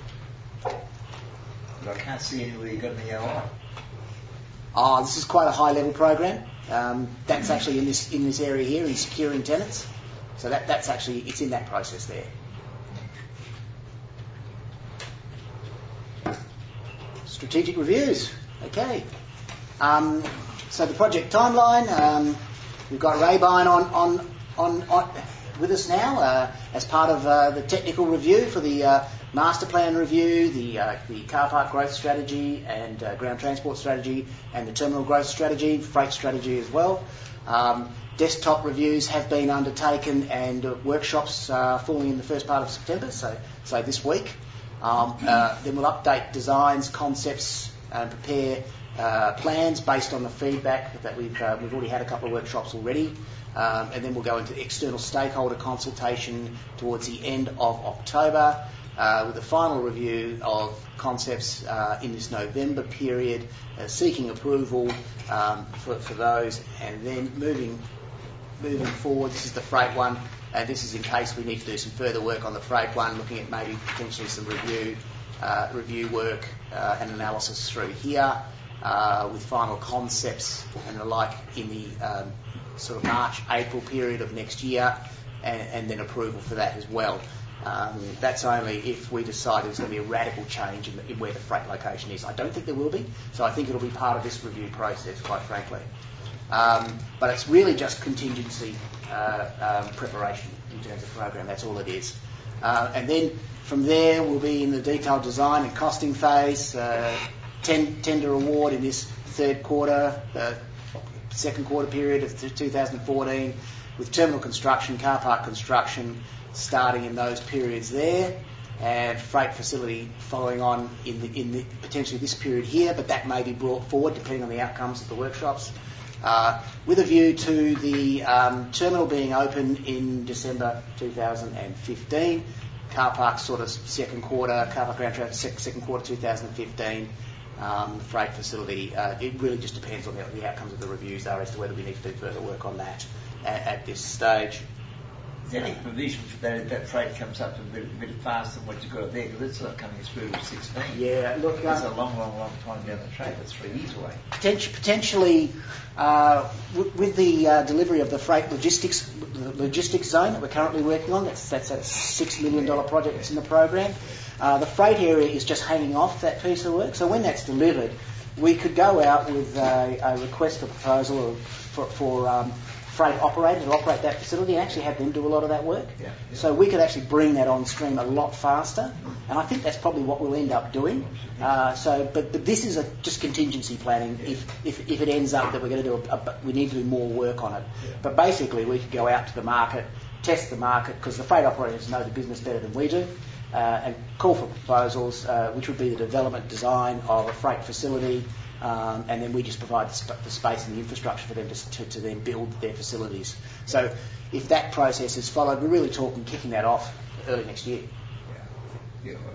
But I can't see anywhere you've got an E O I. Oh, this is quite a high-level program. Um, that's actually in this in this area here, in securing tenants. So that that's actually it's in that process there. Strategic reviews. Okay. Um, so the project timeline. Um, we've got Raybine on on on, on with us now uh, as part of uh, the technical review for the uh, master plan review, the uh, the car park growth strategy and uh, ground transport strategy, and the terminal growth strategy, freight strategy as well. Um, desktop reviews have been undertaken and uh, workshops uh, falling in the first part of September, so so this week. Um, uh, then we'll update designs, concepts, and prepare uh, plans based on the feedback that we've uh, we've already had a couple of workshops already. Um, and then we'll go into external stakeholder consultation towards the end of October, uh, with a final review of concepts uh, in this November period, uh, seeking approval um, for, for those, and then moving moving forward. This is the freight one, and this is in case we need to do some further work on the freight one, looking at maybe potentially some review uh, review work uh, and analysis through here, uh, with final concepts and the like in the um, sort of March, April period of next year, and, and then approval for that as well. Um, that's only if we decide there's going to be a radical change in, the, in where the freight location is. I don't think there will be, so I think it'll be part of this review process, quite frankly. Um, but it's really just contingency uh, um, preparation in terms of program. That's all it is. Uh, and then from there, we'll be in the detailed design and costing phase, uh, ten, tender award in this third quarter, uh, second quarter period of two thousand fourteen, with terminal construction, car park construction, starting in those periods there, and freight facility following on in the, in the potentially this period here, but that may be brought forward depending on the outcomes of the workshops, uh, with a view to the um, terminal being open in December two thousand fifteen, car park sort of second quarter, car park ground traffic sec- second quarter two thousand fifteen, um, freight facility. Uh, it really just depends on the, the outcomes of the reviews are as to whether we need to do further work on that at, at this stage. Is there any provision for that if that freight comes up a bit, a bit faster than what you've got there? Because it's not coming through with sixteen. Yeah, look, it's um, a long, long, long time down the track. It's three years away. Potent- potentially, uh, w- with the uh, delivery of the freight logistics the logistics zone that we're currently working on, that's that's a six million dollar project that's in the program. Uh, the freight area is just hanging off that piece of work. So when that's delivered, we could go out with a, a request for proposal for, for um, freight operators to operate that facility and actually have them do a lot of that work. Yeah, yeah. So we could actually bring that on stream a lot faster, and I think that's probably what we'll end up doing. Uh, so, but, but this is a, just contingency planning. If, if if it ends up that we're going to do a, a, we need to do more work on it. Yeah. But basically, we could go out to the market, test the market, because the freight operators know the business better than we do, uh, and call for proposals, uh, which would be the development design of a freight facility. Um, and then we just provide the, sp- the space and the infrastructure for them to, to, to then build their facilities. So if that process is followed, we're really talking kicking that off early next year. Yeah, yeah,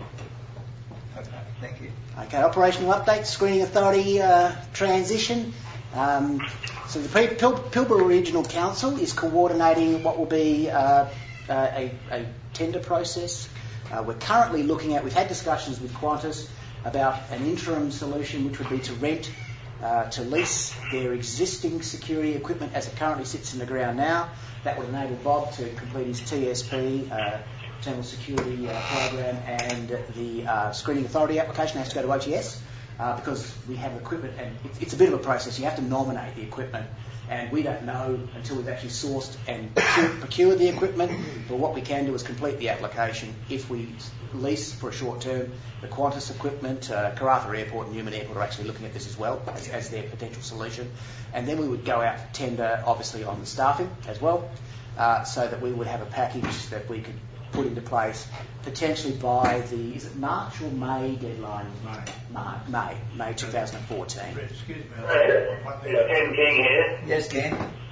okay, thank you. Okay, operational update, Screening Authority uh, transition. Um, so the Pil- Pil- Pilbara Regional Council is coordinating what will be uh, a, a tender process. Uh, we're currently looking at, we've had discussions with Qantas about an interim solution, which would be to rent, uh, to lease their existing security equipment as it currently sits in the ground now. That would enable Bob to complete his T S P, uh, Terminal Security uh, Program, and the uh, Screening Authority application has to go to O T S uh, because we have equipment, and it, it's a bit of a process. You have to nominate the equipment, and we don't know until we've actually sourced and procured, procured the equipment. But what we can do is complete the application if we lease for a short term the Qantas equipment. uh, Karratha Airport and Newman Airport are actually looking at this as well as, as their potential solution, and then we would go out for tender obviously on the staffing as well, uh, so that we would have a package that we could put into place potentially by the, is it March or May deadline? May. May, May twenty fourteen. Excuse me. It's Ken King here. Yes, Ken.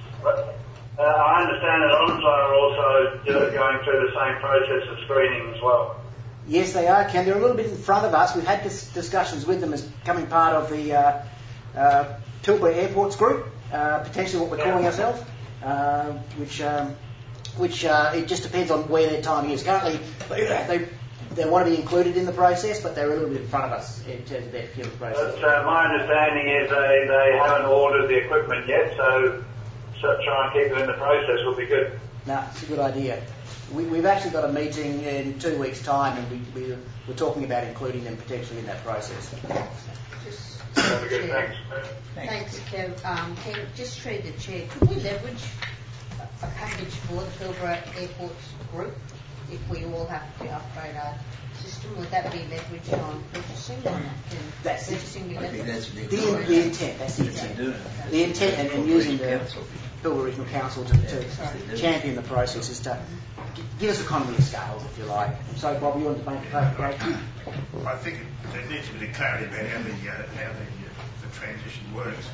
Uh, I understand that Onslow are also do- going through the same process of screening as well. Yes, they are, Ken. They're a little bit in front of us. We've had dis- discussions with them as coming part of the uh, uh, Pilbara Airports group, uh, potentially what we're Yeah. calling ourselves, uh, which um, which uh, it just depends on where their timing is. Currently, they, they they want to be included in the process, but they're a little bit in front of us in terms of their procurement process. But, uh, my understanding is they, they haven't ordered the equipment yet, so, so try and keep them in the process would be good. No, it's a good idea. We, we've actually got a meeting in two weeks' time, and we, we, we're talking about including them potentially in that process. Just, That'd be good, Chair. thanks. Thanks, Kev. Um, Ken, just through the chair, could we leverage a, a package for the Pilbara Airports group if we all have to upgrade our system? Would that be leveraged on purchasing? Or can That's it. purchasing be I think leveraged? that's the, The, the intent, that's the intent. doing The intent and, and using the Council. Pilbara Regional Council to, to champion the process is to g- give us economy of scales, if you like. So, Bob, you want to make a clarification? I think there needs to be clarity about how the, uh, how the, uh, the transition works.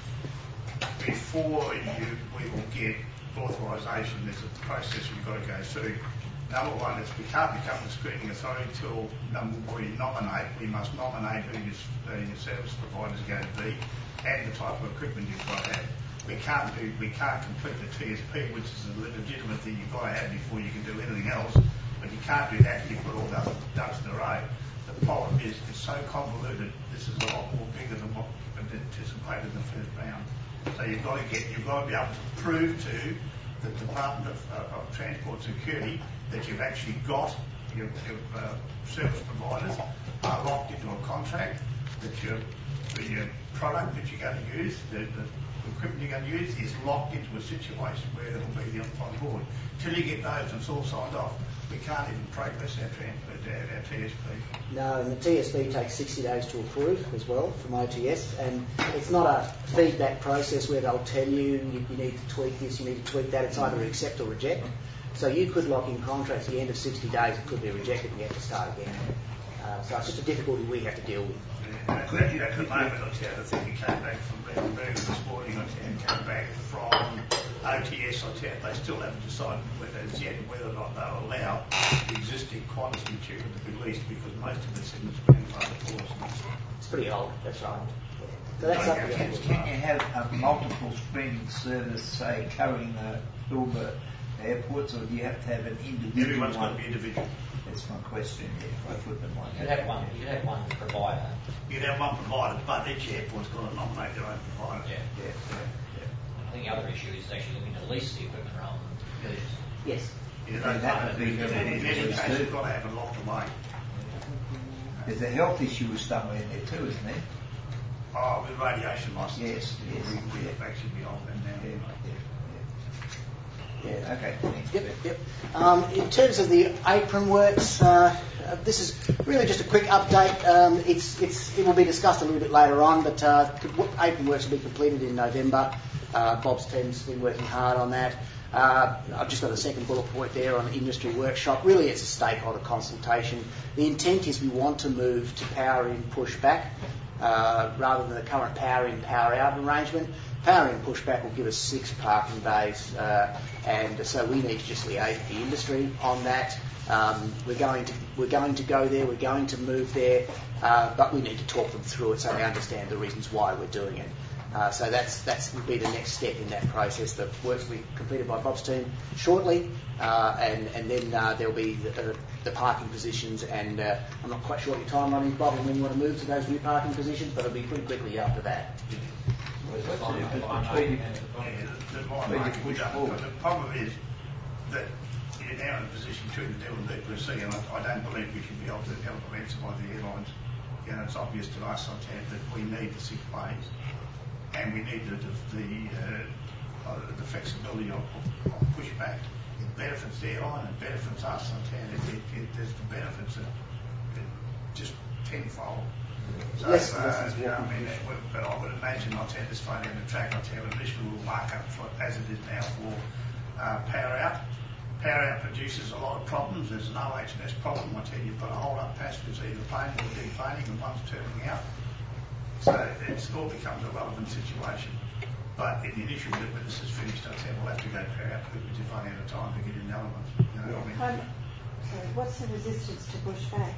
Before you, we will get authorisation, there's a process we've got to go through. Number one is we can't become the screening authority until number we nominate. We must nominate who your, the service provider is going to be and the type of equipment you've got to have. we can't do, we can't complete the T S P, which is a legitimate thing you've got to have before you can do anything else. But you can't do that if you put all the other ducks in a row. The problem is it's so convoluted. This is a lot more bigger than what anticipated in the first round. So you've got to get, you've got to be able to prove to the Department of, uh, of Transport Security that you've actually got your, your uh, service providers are locked into a contract, that your, your product that you're going to use, the, the equipment you're going to use is locked into a situation where it'll be the on board. Till you get those and it's all signed off, we can't even progress our, our, our T S P. No, and the T S P takes sixty days to approve as well from O T S, and it's not a feedback process where they'll tell you, you you need to tweak this, you need to tweak that. It's either accept or reject. So you could lock in contracts at the end of sixty days, it could be rejected and you have to start again. Uh, so it's just a difficulty we have to deal with. Yeah, at, the, at the moment, I tell you, I think we came back from Beaver this morning, I tell you, came back from O T S, I tell you, they still haven't decided whether as yet whether or not they'll allow the existing Qantas material to be leased, because most of it's in the grandfather clause. It's pretty old, that's right. So that's up to Can, can you have a multiple screening service, say, covering the Hilbert airports, or do you have to have an individual Everyone's one? got to be individual. That's my question, yeah. I put them one. You'd have one, you'd have one provider. You'd have one provider, but each airport's got to nominate their own provider. Yeah. Yeah, yeah, yeah. I think the other issue is actually looking to lease the equipment rather than purchase. Yes. Yeah, And that would be in good. any case, you've got to have it locked away. There's a health issue somewhere in there too, isn't there? Oh, with radiation licenses. Yes, yes. We, we have actually be on them now. Yeah, yeah, Yeah. yeah. Okay, thanks. Yep, yep. Um, in terms of the apron works, uh, uh, this is really just a quick update. Um, it's, it's, it will be discussed a little bit later on, but uh, apron works will be completed in November. Uh, Bob's team's been working hard on that. Uh, I've just got a second bullet point there on the industry workshop. Really, it's a stakeholder consultation. The intent is we want to move to power in, push back, uh, rather than the current power in, power out arrangement. Power in, push back will give us six parking bays, uh, and so we need to just liaise with the industry on that. Um, we're going to we're going to go there. We're going to move there, uh, but we need to talk them through it so they understand the reasons why we're doing it. Uh, so that's that's will be the next step in that process. The work will be completed by Bob's team shortly, uh, and and then uh, there'll be the, uh, the parking positions. And uh, I'm not quite sure what your timeline is, Bob, and when you want to move to those new parking positions, but it'll be pretty quickly after that. What's the difference between The, the, the problem is that you're now in a position to deal with D P C, and I, I don't believe we should be able to held to answer by the airlines. You know, it's obvious to us, I tell you, that we need the six planes, and we need the the, uh, uh, the flexibility of, of, of pushback. It benefits the airline, it benefits us. I tell you, it, it, it, there's the benefits of it just tenfold. So, Yes, uh, yes, you know, I mean, it would, but I would imagine I'll tell this phone down the track, I'll tell initially we'll mark up for, as it is now for uh, power out. Power out produces a lot of problems. There's an O H S problem. I tell you, you've got a whole lot of passengers either planing or deplaning and one's turning out. So it all becomes a relevant situation. But in the initial bit, when this is finished, I'll tell you we'll have to go power out because we just run out of time to get in the other ones. You know what I mean? Um, sorry, what's the resistance to push back?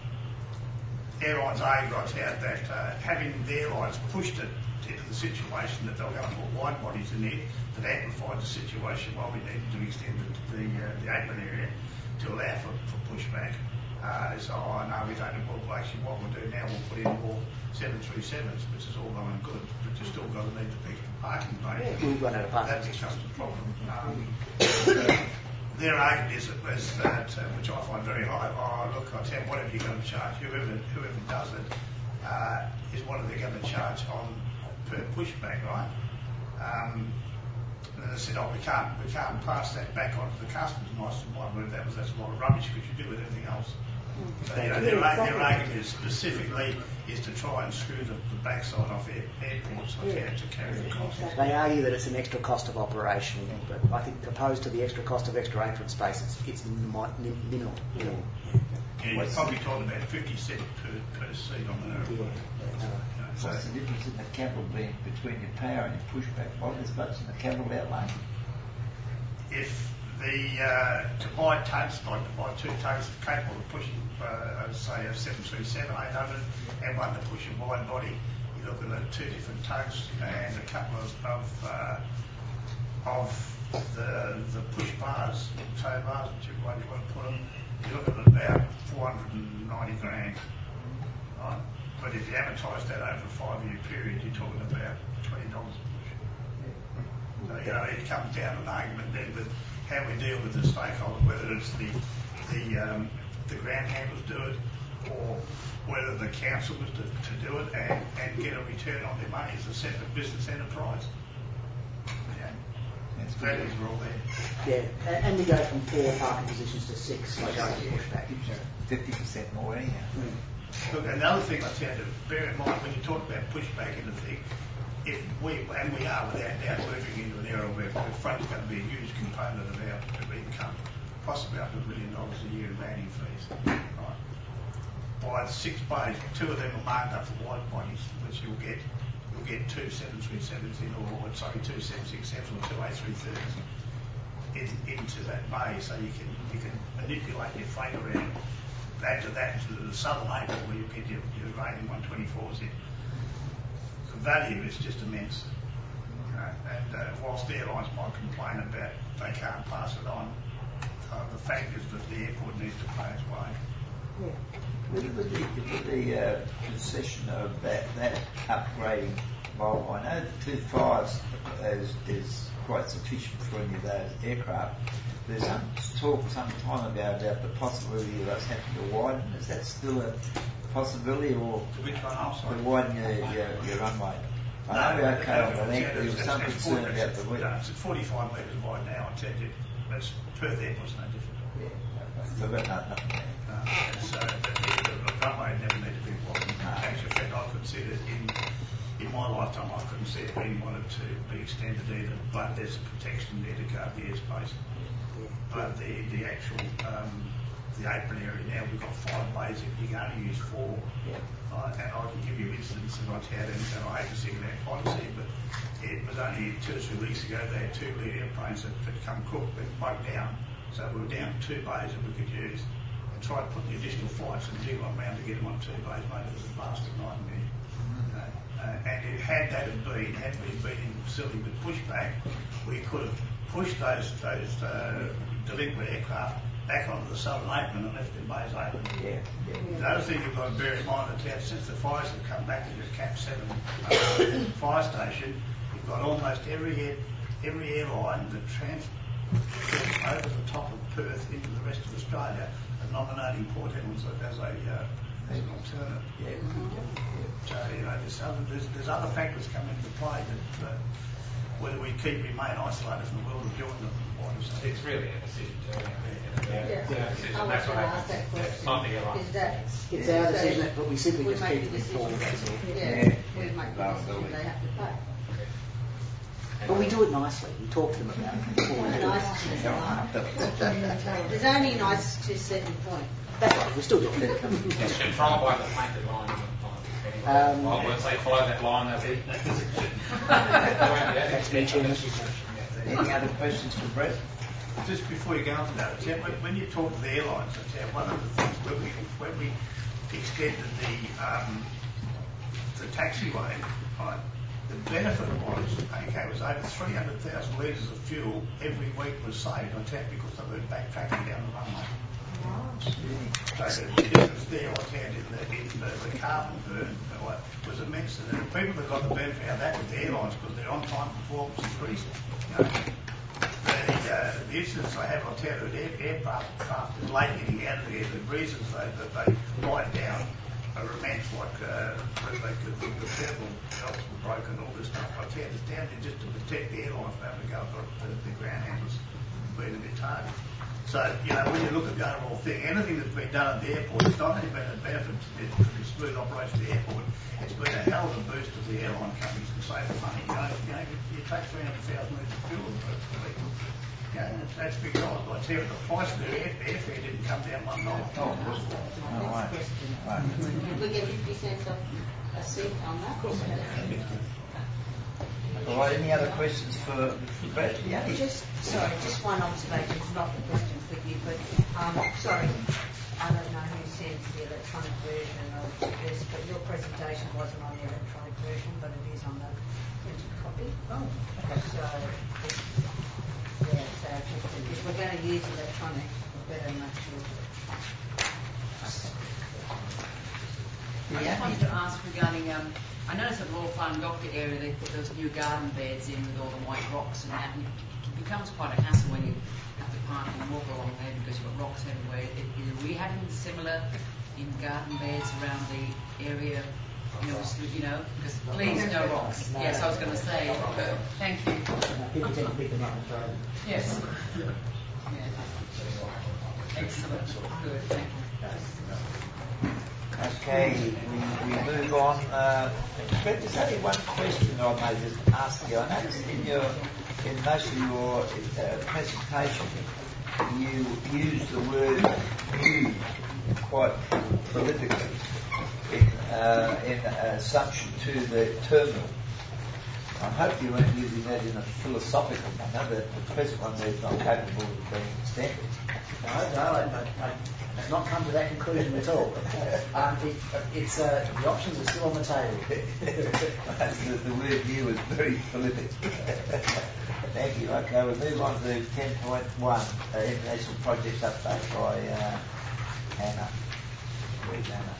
Airlines A got out that uh, having the airlines pushed it into the situation that they were going to put wide bodies in there, that amplified the situation while we needed to extend the, the, uh, the apron area to allow for, for pushback. Uh, so I know we don't, well, actually what we'll do now, we'll put in more seven thirty-sevens, which is all going good, but you've still got to need the extra parking bay. Yeah, we've run out of parking. That becomes the problem. Um, their argument is that, uh, which I find very high, oh, look, I tell you, whatever you're going to charge, whoever whoever does it, uh, is what are they going to charge on per pushback, right? Um, and they said, oh, we can't we can't pass that back on to the customers. And I said, my word, that was that's a lot of rubbish because you do with everything else. So, you know, their, their argument is specifically is to try and screw the, the backside off air, airports I yeah. to carry the cost. They argue that it's an extra cost of operation, but I think opposed to the extra cost of extra apron space, it's, it's minimal. minimal. Yeah, you're probably talking about fifty cents per, per seat on the airport. Yeah. You know, so what's the difference in the capital being between your power and your pushback? What is much in the capital outlay? If the uh, to buy tons, like to buy two tons capable of pushing, uh, say a seven thirty-seven, eight hundred, and one to push a wide body, you're looking at two different tons and a couple of, of uh, of the the push bars, tow bars, whichever way you want to put them, you're looking at about four hundred ninety grand. Right? But if you amortise that over a five-year period, you're talking about twenty dollars a push. So, you know, it comes down to an argument then with how we deal with the stakeholders, whether it's the the um, the ground handlers do it, or whether the council was to, to do it and, and get a return on their money as a separate business enterprise. Yeah. Its values are all there. Yeah, and, and to go from four parking positions to six, like going to pushback. fifty percent more anyhow. Mm. Look, another thing I tell you to bear in mind when you talk about pushback in the thing, if we, and we are without doubt working into an area where, where freight's going to be a huge component of our of income, possibly up to a million dollars a year in landing fees. Right. By the six bays, two of them are marked up for wide bodies, which you'll get you'll get two seven three sevens in, or sorry, two seven six sevens or two eight three thirds in, into that bay, so you can you can manipulate your freight around. Add to that to the southern apron where you get your, your rating one twenty-fours in. The value is just immense. Uh, and uh, whilst the airlines might complain about they can't pass it on, uh, the fact is that the airport needs to pay its way. Yeah. With, with the, with the uh, concession of that, that upgrading, well, I know the two fives is, is quite sufficient for any of those aircraft. There's some talk some time ago about the possibility of us having to widen. Is that still a possibility, or which one? I'm sorry. To widen your, your, your runway? I know no, we're okay on the no, length, there was it's, some it's concern forty, about the width. No, it's at forty-five metres wide now, I tell you. That's Perth Airport's no different. Yeah, so we've got nothing there. Uh, so the, the, the runway never need to be widened. No. Actually, in fact, I could see that in in my lifetime, I couldn't see it being wanted to be extended either, but there's a protection there to guard the airspace. But the, the actual, um, the apron area now, we've got five bays, you can only use four. Yeah. Uh, and I can give you instances I've had, and I hate to single out policy, but it was only two or three weeks ago, they had two lead airplanes that had come cooked, that broke down. So we were down two bays that we could use, and try to put the additional flights and jiggle them around to get them on two bays, mate, it was a bastard nightmare. Uh, and it, had that have been, had we been in the facility with pushback, we could have pushed those those uh, delinquent aircraft back onto the southern apron and left their bays open. Yeah, yeah. The other thing you've got to bear in mind is that since the fires have come back to the Cap seven uh, fire station, you've got almost every air, every airline that transports over the top of Perth into the rest of Australia are nominating Port Hedland as a uh, as an alternative. Yeah. So, you know, there's other, there's, there's other factors come into play that uh, whether we keep remain isolated from the world of doing them. It's really a decision to Yeah. yeah. Yeah. Decision. I That's was what going to ask happens. that question. It's not the airline. Is that, It's our decision, but we simply we just make keep the them informed, decision. that's all. Yeah, Yeah. we make the decision they have to pay. But we do it nicely. We talk to them about it before we do it. Nice. There's only nice to a certain point. That's right, we still do it. It's controlled by the planted line. Um, Well, once they follow that line, that's it. Thanks, me, Chairman. Any other questions for Brett? Just before you go on to that, Tim, when, when you talk to the airlines, Tim, one of the things when we when we extended the um, the taxiway, right, the benefit was okay was over three hundred thousand litres of fuel every week was saved on tap because they were backtracking down the runway. So the difference there I found in the, in the, the carbon burn right, was immense. And the people that got the benefit out of that were the airlines because their on-time performance increased. You know, the, uh, the incidents I have, I'll tell you, air, aircraft craft is late getting out of there. The reasons they, that they lie down are immense, like uh, they, the, the thermal belts were broken, all this stuff. I tell you, it's down there just to protect the airlines from having to go up the, the ground handlers being a bit tardy. So, you know, when you look at the overall thing, anything that's been done at the airport, it's not only been a benefit to the, to the smooth operation of the airport, it's been a hell of a boost to the airline companies to save the money. You know, you, know, you, you take three hundred thousand litres of fuel per week. You know, that's, that's big dollars. I tell you, the price of their air, airfare didn't come down one dollar. Oh, it was. Oh, right. Right. We get fifty cents off a seat on that. All right, any other questions for Brad? Yeah. Just, sorry, just one observation, it's not the question for you, but, um, sorry, I don't know who sent the electronic version of this, but your presentation wasn't on the electronic version, but it is on the printed copy. Oh, okay. So, it's, yeah, so if, if we're going to use electronic, we better make sure. I just wanted to ask regarding, um, I noticed at Royal Farm Doctor area they put those new garden beds in with all the white rocks and that, and it becomes quite a hassle when you have to park and walk along there because you've got rocks everywhere. It, are we having similar in garden beds around the area? You know, just, you know, because please no rocks. No, Yes, no, I was going to say, but thank you. No, people tend to pick them up and throw them. Yes. Yeah. Excellent. Good, thank you. Okay, we, we move on. Uh, but there's only one question I may just ask you. I noticed in your, in most of your uh, presentation, you use the word "new" quite prolifically in uh, in assumption to the terminal. I hope you weren't using that in a philosophical manner, but the present one there is not capable of being extended. No, no, I, I, I have not come to that conclusion at all. Um, it, it's uh, the options are still on the table. the, the word "new" is very prolific. Thank you. Okay, we'll move on to ten point one, uh, International Projects Update by uh, Anna. Read Anna.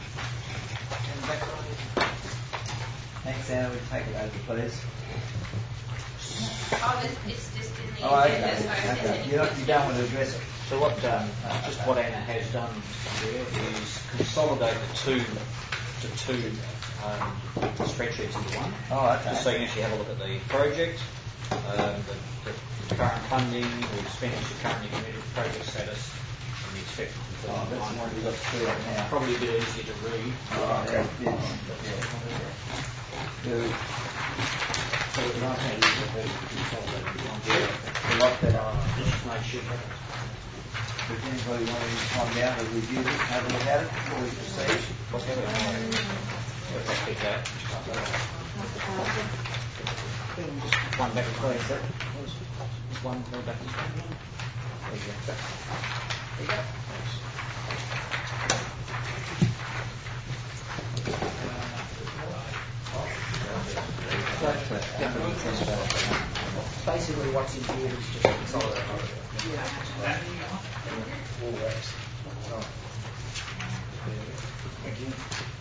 Thanks, Anna. We'll take it over, please. Oh, this, it's just in the Oh, okay. agenda, so if there's okay. any You don't, you don't want to address it. So what, um, just what Anna has done there is consolidate the two, the two um, spreadsheets into one. Oh, okay. Just so you can actually have a look at the project, um, the, the current funding, the expenditure currently committed, project status, and the expected completion. Oh, that's the one we've got through it now. Probably a bit easier to read. Oh, yeah, it is. Yeah. Good. So the right hand is the consolidated one. A lot better. Just make sure that Does anybody want to come down and review it, have a look at it before we proceed? What's that? Let's pick that. Just one back and forth. Just one more back and forth. There you go. There you go. basically what's in here is just consolidated. All works. Thank you.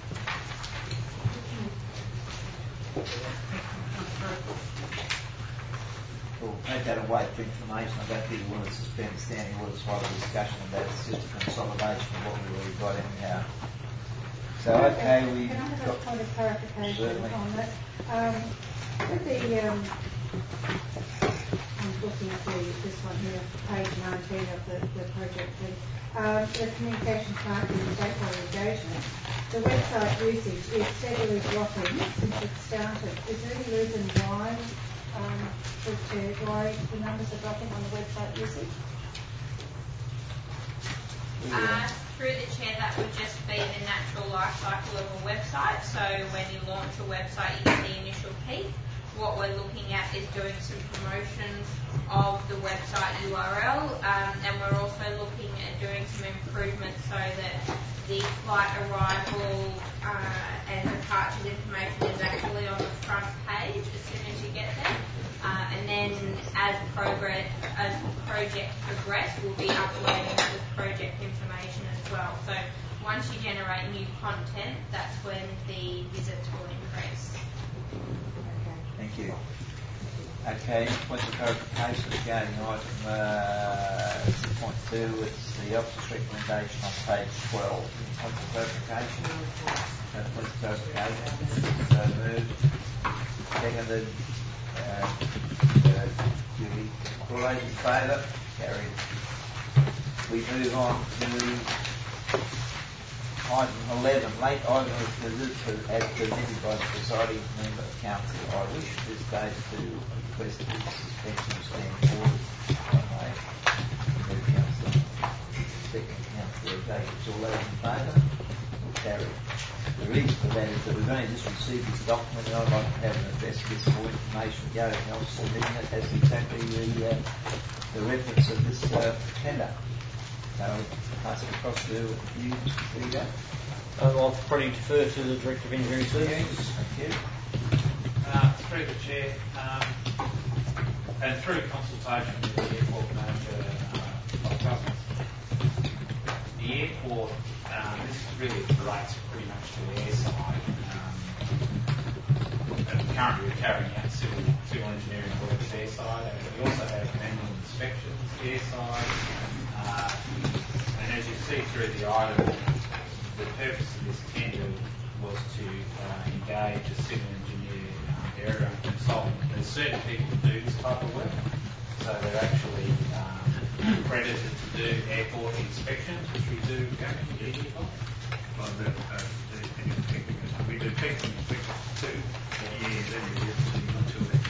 We'll take that away for information. I don't think we want to suspend standing orders while the discussion of that. It's just a consolidation of what we've already got anyhow. So, okay, we Can I have a got... point of clarification Certainly. on that? Um, with the, um, I'm looking at the, this one here, page nineteen of the, the project, the, um, the communications marketing and stakeholder engagement. The website usage is steadily dropping since it started. Is there any reason why, um, for, to, why the numbers are dropping on the website usage? Uh, through the chair, that would just be the natural life cycle of a website. So when you launch a website, you get the initial peak. What we're looking at is doing some promotions of the website U R L, um, and we're also looking at doing some improvements so that the flight arrival uh, and departures information is actually on the front page as soon as you get there. Uh, and then as progress, as project progress, we'll be uploading the project information as well. So once you generate new content, that's when the visits will increase. Thank you. Okay, points of clarification again. Item uh, six point two, it's the officer's recommendation on page twelve. Points of clarification. No points of clarification. So moved. Seconded. Uh, uh, Judy. All those in favour? Carried. We move on to item eleven, late item as presented by the presiding member of council. I wish at this stage to request the suspension of standing orders. Okay. Third councillor, second councillor Jacobs, all those in favour? carried. The reason for that is that we've only just received this document and I'd like to have an address with some more information regarding else submitting it as exactly the, uh, the reference of this uh, tender. So I'll pass it across to you, Mister Figo. Um, I'll probably defer to the Director of Engineering Services. Thank you. Uh, through the Chair, um, and through consultation with the Airport Manager uh, of Government, the airport, um, this really relates pretty much to the airside. Um, and currently we're carrying out civil, civil engineering works airside, and we also have manual inspections airside. Uh, and as you see through the item, the purpose of this tender was to uh, engage a civil engineer um, area and consultant. There's certain people who do this type of work, so they're actually um, accredited to do airport inspections, which we do currently. Well, the, uh, the, the, we do technical inspections too. Yeah, then we do until that.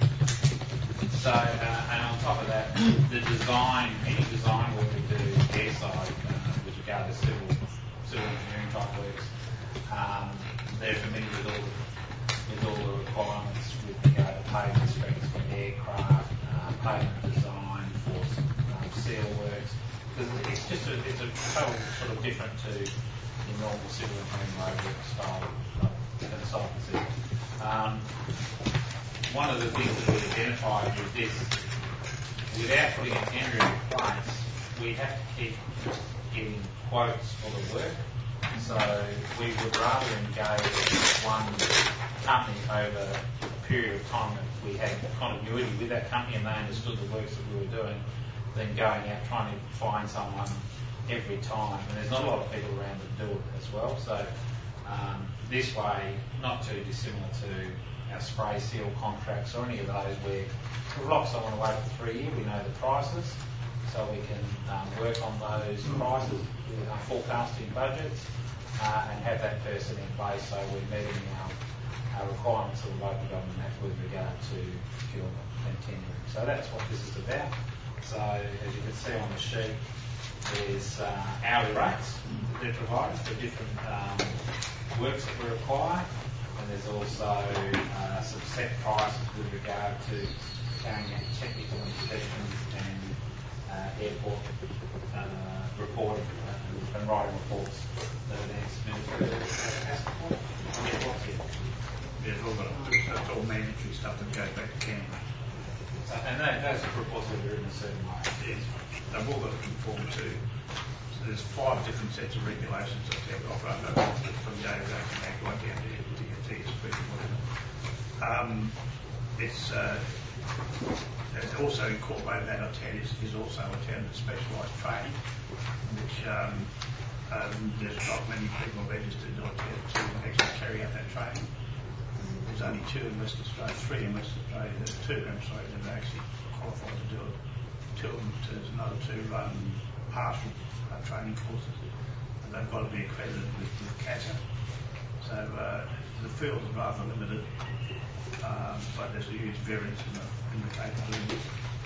So, uh, and on top of that, the design, any design work we do airside uh, with regard to civil, civil engineering type works, um, they're familiar with all the, with all the requirements with regard to pavement specs for aircraft, uh, pavement design for um, seal works. Because it's just a, it's a total sort of different to the normal civil engineering roadwork style of consultancy. Um, One of the things that we identified with this, without putting a tender in place, we have to keep getting quotes for the work. So we would rather engage one company over a period of time that we had continuity with that company and they understood the works that we were doing, than going out trying to find someone every time. And there's not a lot of people around that do it as well. So um, this way, not too dissimilar to our spray seal contracts or any of those where we lock someone away for three years, we know the prices, so we can um, work on those prices with our forecasting budgets uh, and have that person in place so we're meeting our, our requirements of the local government with regard to procurement and tendering. So that's what this is about. So as you can see on the sheet, there's uh, hourly rates that they're provided for different um, works that we require. And there's also uh, some set prices with regard to carrying out technical inspections and uh, airport uh, reporting uh, and writing reports that are then submitted to the airport. There's all the, that's all mandatory stuff that goes back to Canberra. So, and that, those reports will be written in a certain way. Yes, they've all got to conform to. So there's five different sets of regulations that they offer from day to day, from act right down to T S P, whatever. Um, it's, uh, it's also incorporated that I tell you, is, is also attended specialised training, which um, um, there's not many people registered to, to actually carry out that training. There's only two in West Australia, three in West Australia, there's two, I'm sorry, that are actually qualified to do it. Two of them, there's another two run partial uh, training courses, and they've got to be accredited with, with CASA. So uh, the field is rather limited, um, but there's a huge variance in the, in the capabilities.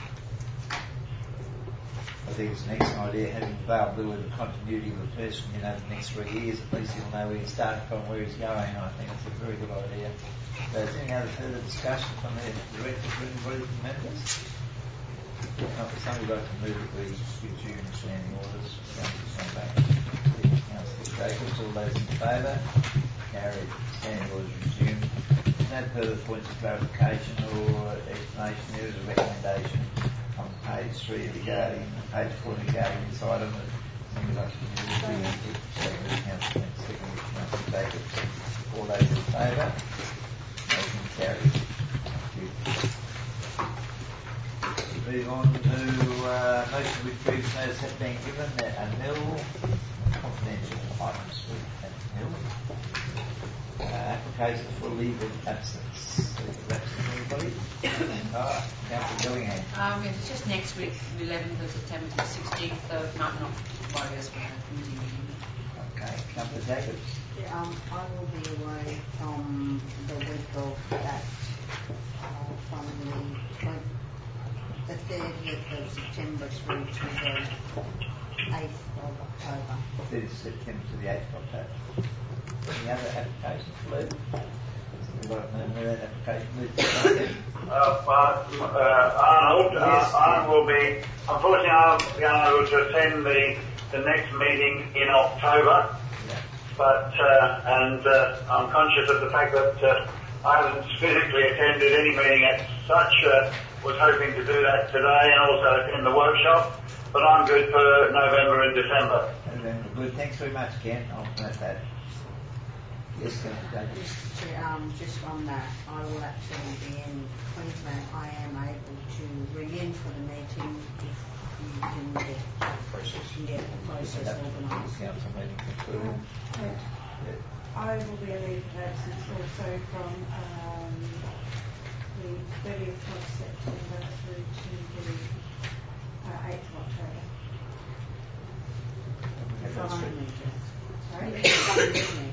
I think it's an excellent idea having availability of the continuity of the person, you know, the next three years, at least he'll know where he's starting from, where he's going. I think it's a very good idea. So is there any other further discussion from the directors or anybody from members? If not, would somebody like to move that we resume standing orders? Councillor back. Councillor Jacobs, all those in favour? Carried. Standing orders resumed. No further points of clarification or explanation. There is a recommendation on page three regarding, page four regarding this item. Somebody like to move the second with Councillor second with Councillor Jacobs. All those in favour? Motion carried. Thank you. Move on to uh, motion with previous notice have been given that a nil confidential items with a nil. Uh, application for leave of absence. Leave of absence, anybody? uh, Councillor Dillingham. Um, it's just next week, the eleventh of September to the sixteenth, so it might not worry us when a committee meeting. Okay, Councillor Jacobs. Yeah, um, I will be away from the week of that, uh, from the, twenty, the thirtieth of September through to the eighth of October. thirtieth of September to the eighth of October. Any other applications for leave? We've got no more application leave. Uh, but, uh, Arnold, uh, I will be, unfortunately I'm going to attend the, the next meeting in October, but, uh, and uh, I'm conscious of the fact that uh, I haven't physically attended any meeting as such, uh, was hoping to do that today and also in the workshop, but I'm good for November and December. November, good. Thanks very much, Ken. I'll note that. Yes, Councillor Davis. Just, to, um, just on that, I will actually be in Queensland. I am able to ring in for the meeting if you can get Process. get the process organised. Council meeting concluded. Uh, I will be a leave of absence also from um, the thirtieth of September through to the uh, eighth of October. Sorry?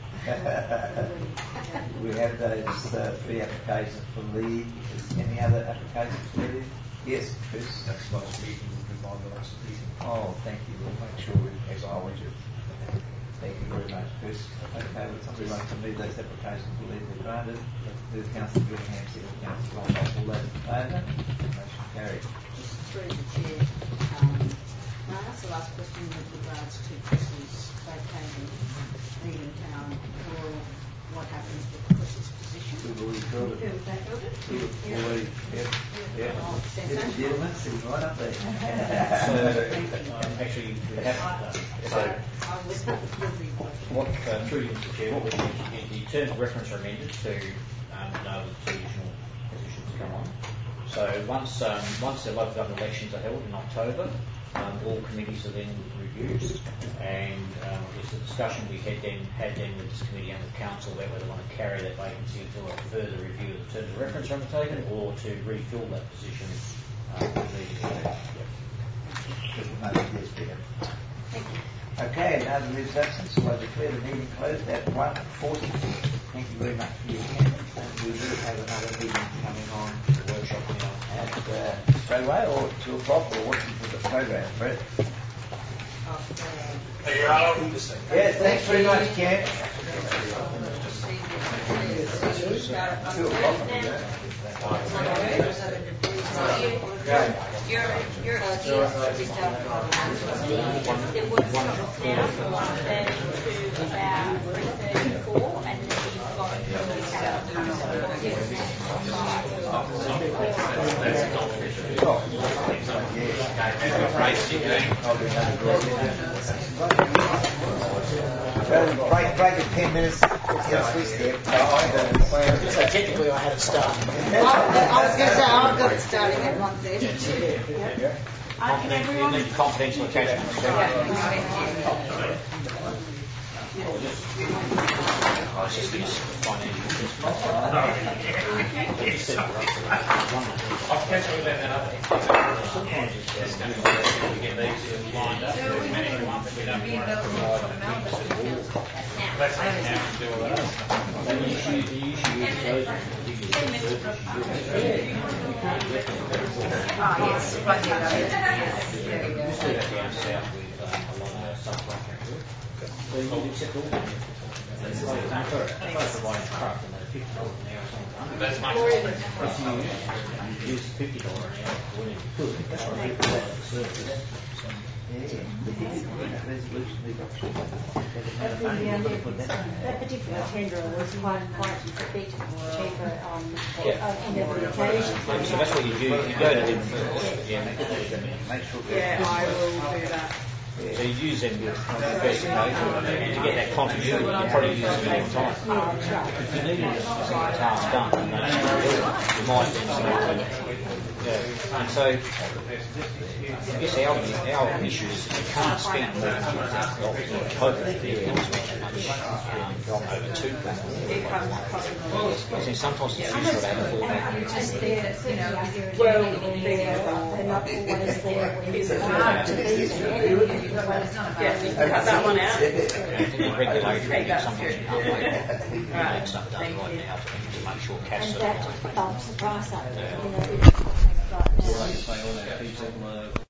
We have those uh, three applications for leave. Is any other applications for leave? Yes, Chris. Next last meeting will be my last meeting. Oh, thank you. We'll make sure we acknowledge it. Thank you very much, Chris. Okay, would somebody like to move those applications for leave be granted? There's Councillor Gillingham, second Councillor Longhoff. All those in favour? Motion carried. Just through the chair, um, can I ask the last question with regards to Chris's vacating leaving town or what happens with Chris's position? We've already filled it. Filled that, filled it? We've already, yeah, yeah. Oh, Yes, the gentleman sitting right up there. So, um, actually, we have, uh, so, I was what, uh, through you, Mister Chair, what we need, the, the terms of reference are amended to, um, enable the two additional positions to come on. So once, um, once the local government elections are held in October, um, all committees are then reviewed, and um, there's a discussion we had then had then with this committee and the council about whether they want to carry that vacancy until a further review of the terms of reference are undertaken, or to refill that position um, immediately. Yes, Peter. Okay, now the leave of absence, so I declare the meeting closed at one forty. Thank you very much for your attendance, and we will have another meeting coming on the workshop now at uh, straight away or two o'clock, or watching for the program, Brett. Yes, thanks very much, Ken. Two o'clock. Okay. You're, you're here just out of the workshop now from one thirty to about three thirty-four, and then you've got Break, break at ten minutes. Yes, we step. So technically I had it start. I was going to say, I've got it starting at one thirty. Confidential, you need confidential attachments. I was just going to financial I'll catch you that up. Sometimes it's just going to get these lined up. There's many ones that we don't want. Let's say now and do all that other stuff. The issue, the issue is those are Ah, yes, right there, there you go. You see that down south with um, a lot of subcontract work. So you accept all that. If they provide a truck and they're fifty dollars an hour or something. That's much more. If you use fifty dollars an hour, when you could, that's what people want the service. That particular tender was quite, quite a bit cheaper on, on every occasion. So that's what you do, you go to them first, yeah, make sure. Yeah, I will do that. So you use them on the first occasion, and to get that continuity, you probably use them all the time. If you need a specific task done, and they you might then say, yeah. And so, I guess our, our issue is that you can't spend more than one thousand dollars in total area um, over two platforms. Because sometimes it's useful to have a format. Just there, you know, well, they're not always there when it's hard to be there. Yeah, you can cut that one out. The regulatory, sometimes you can't wait. Right. Stuff done right now to make sure cash. And that bumps the price up, you know, it's like now.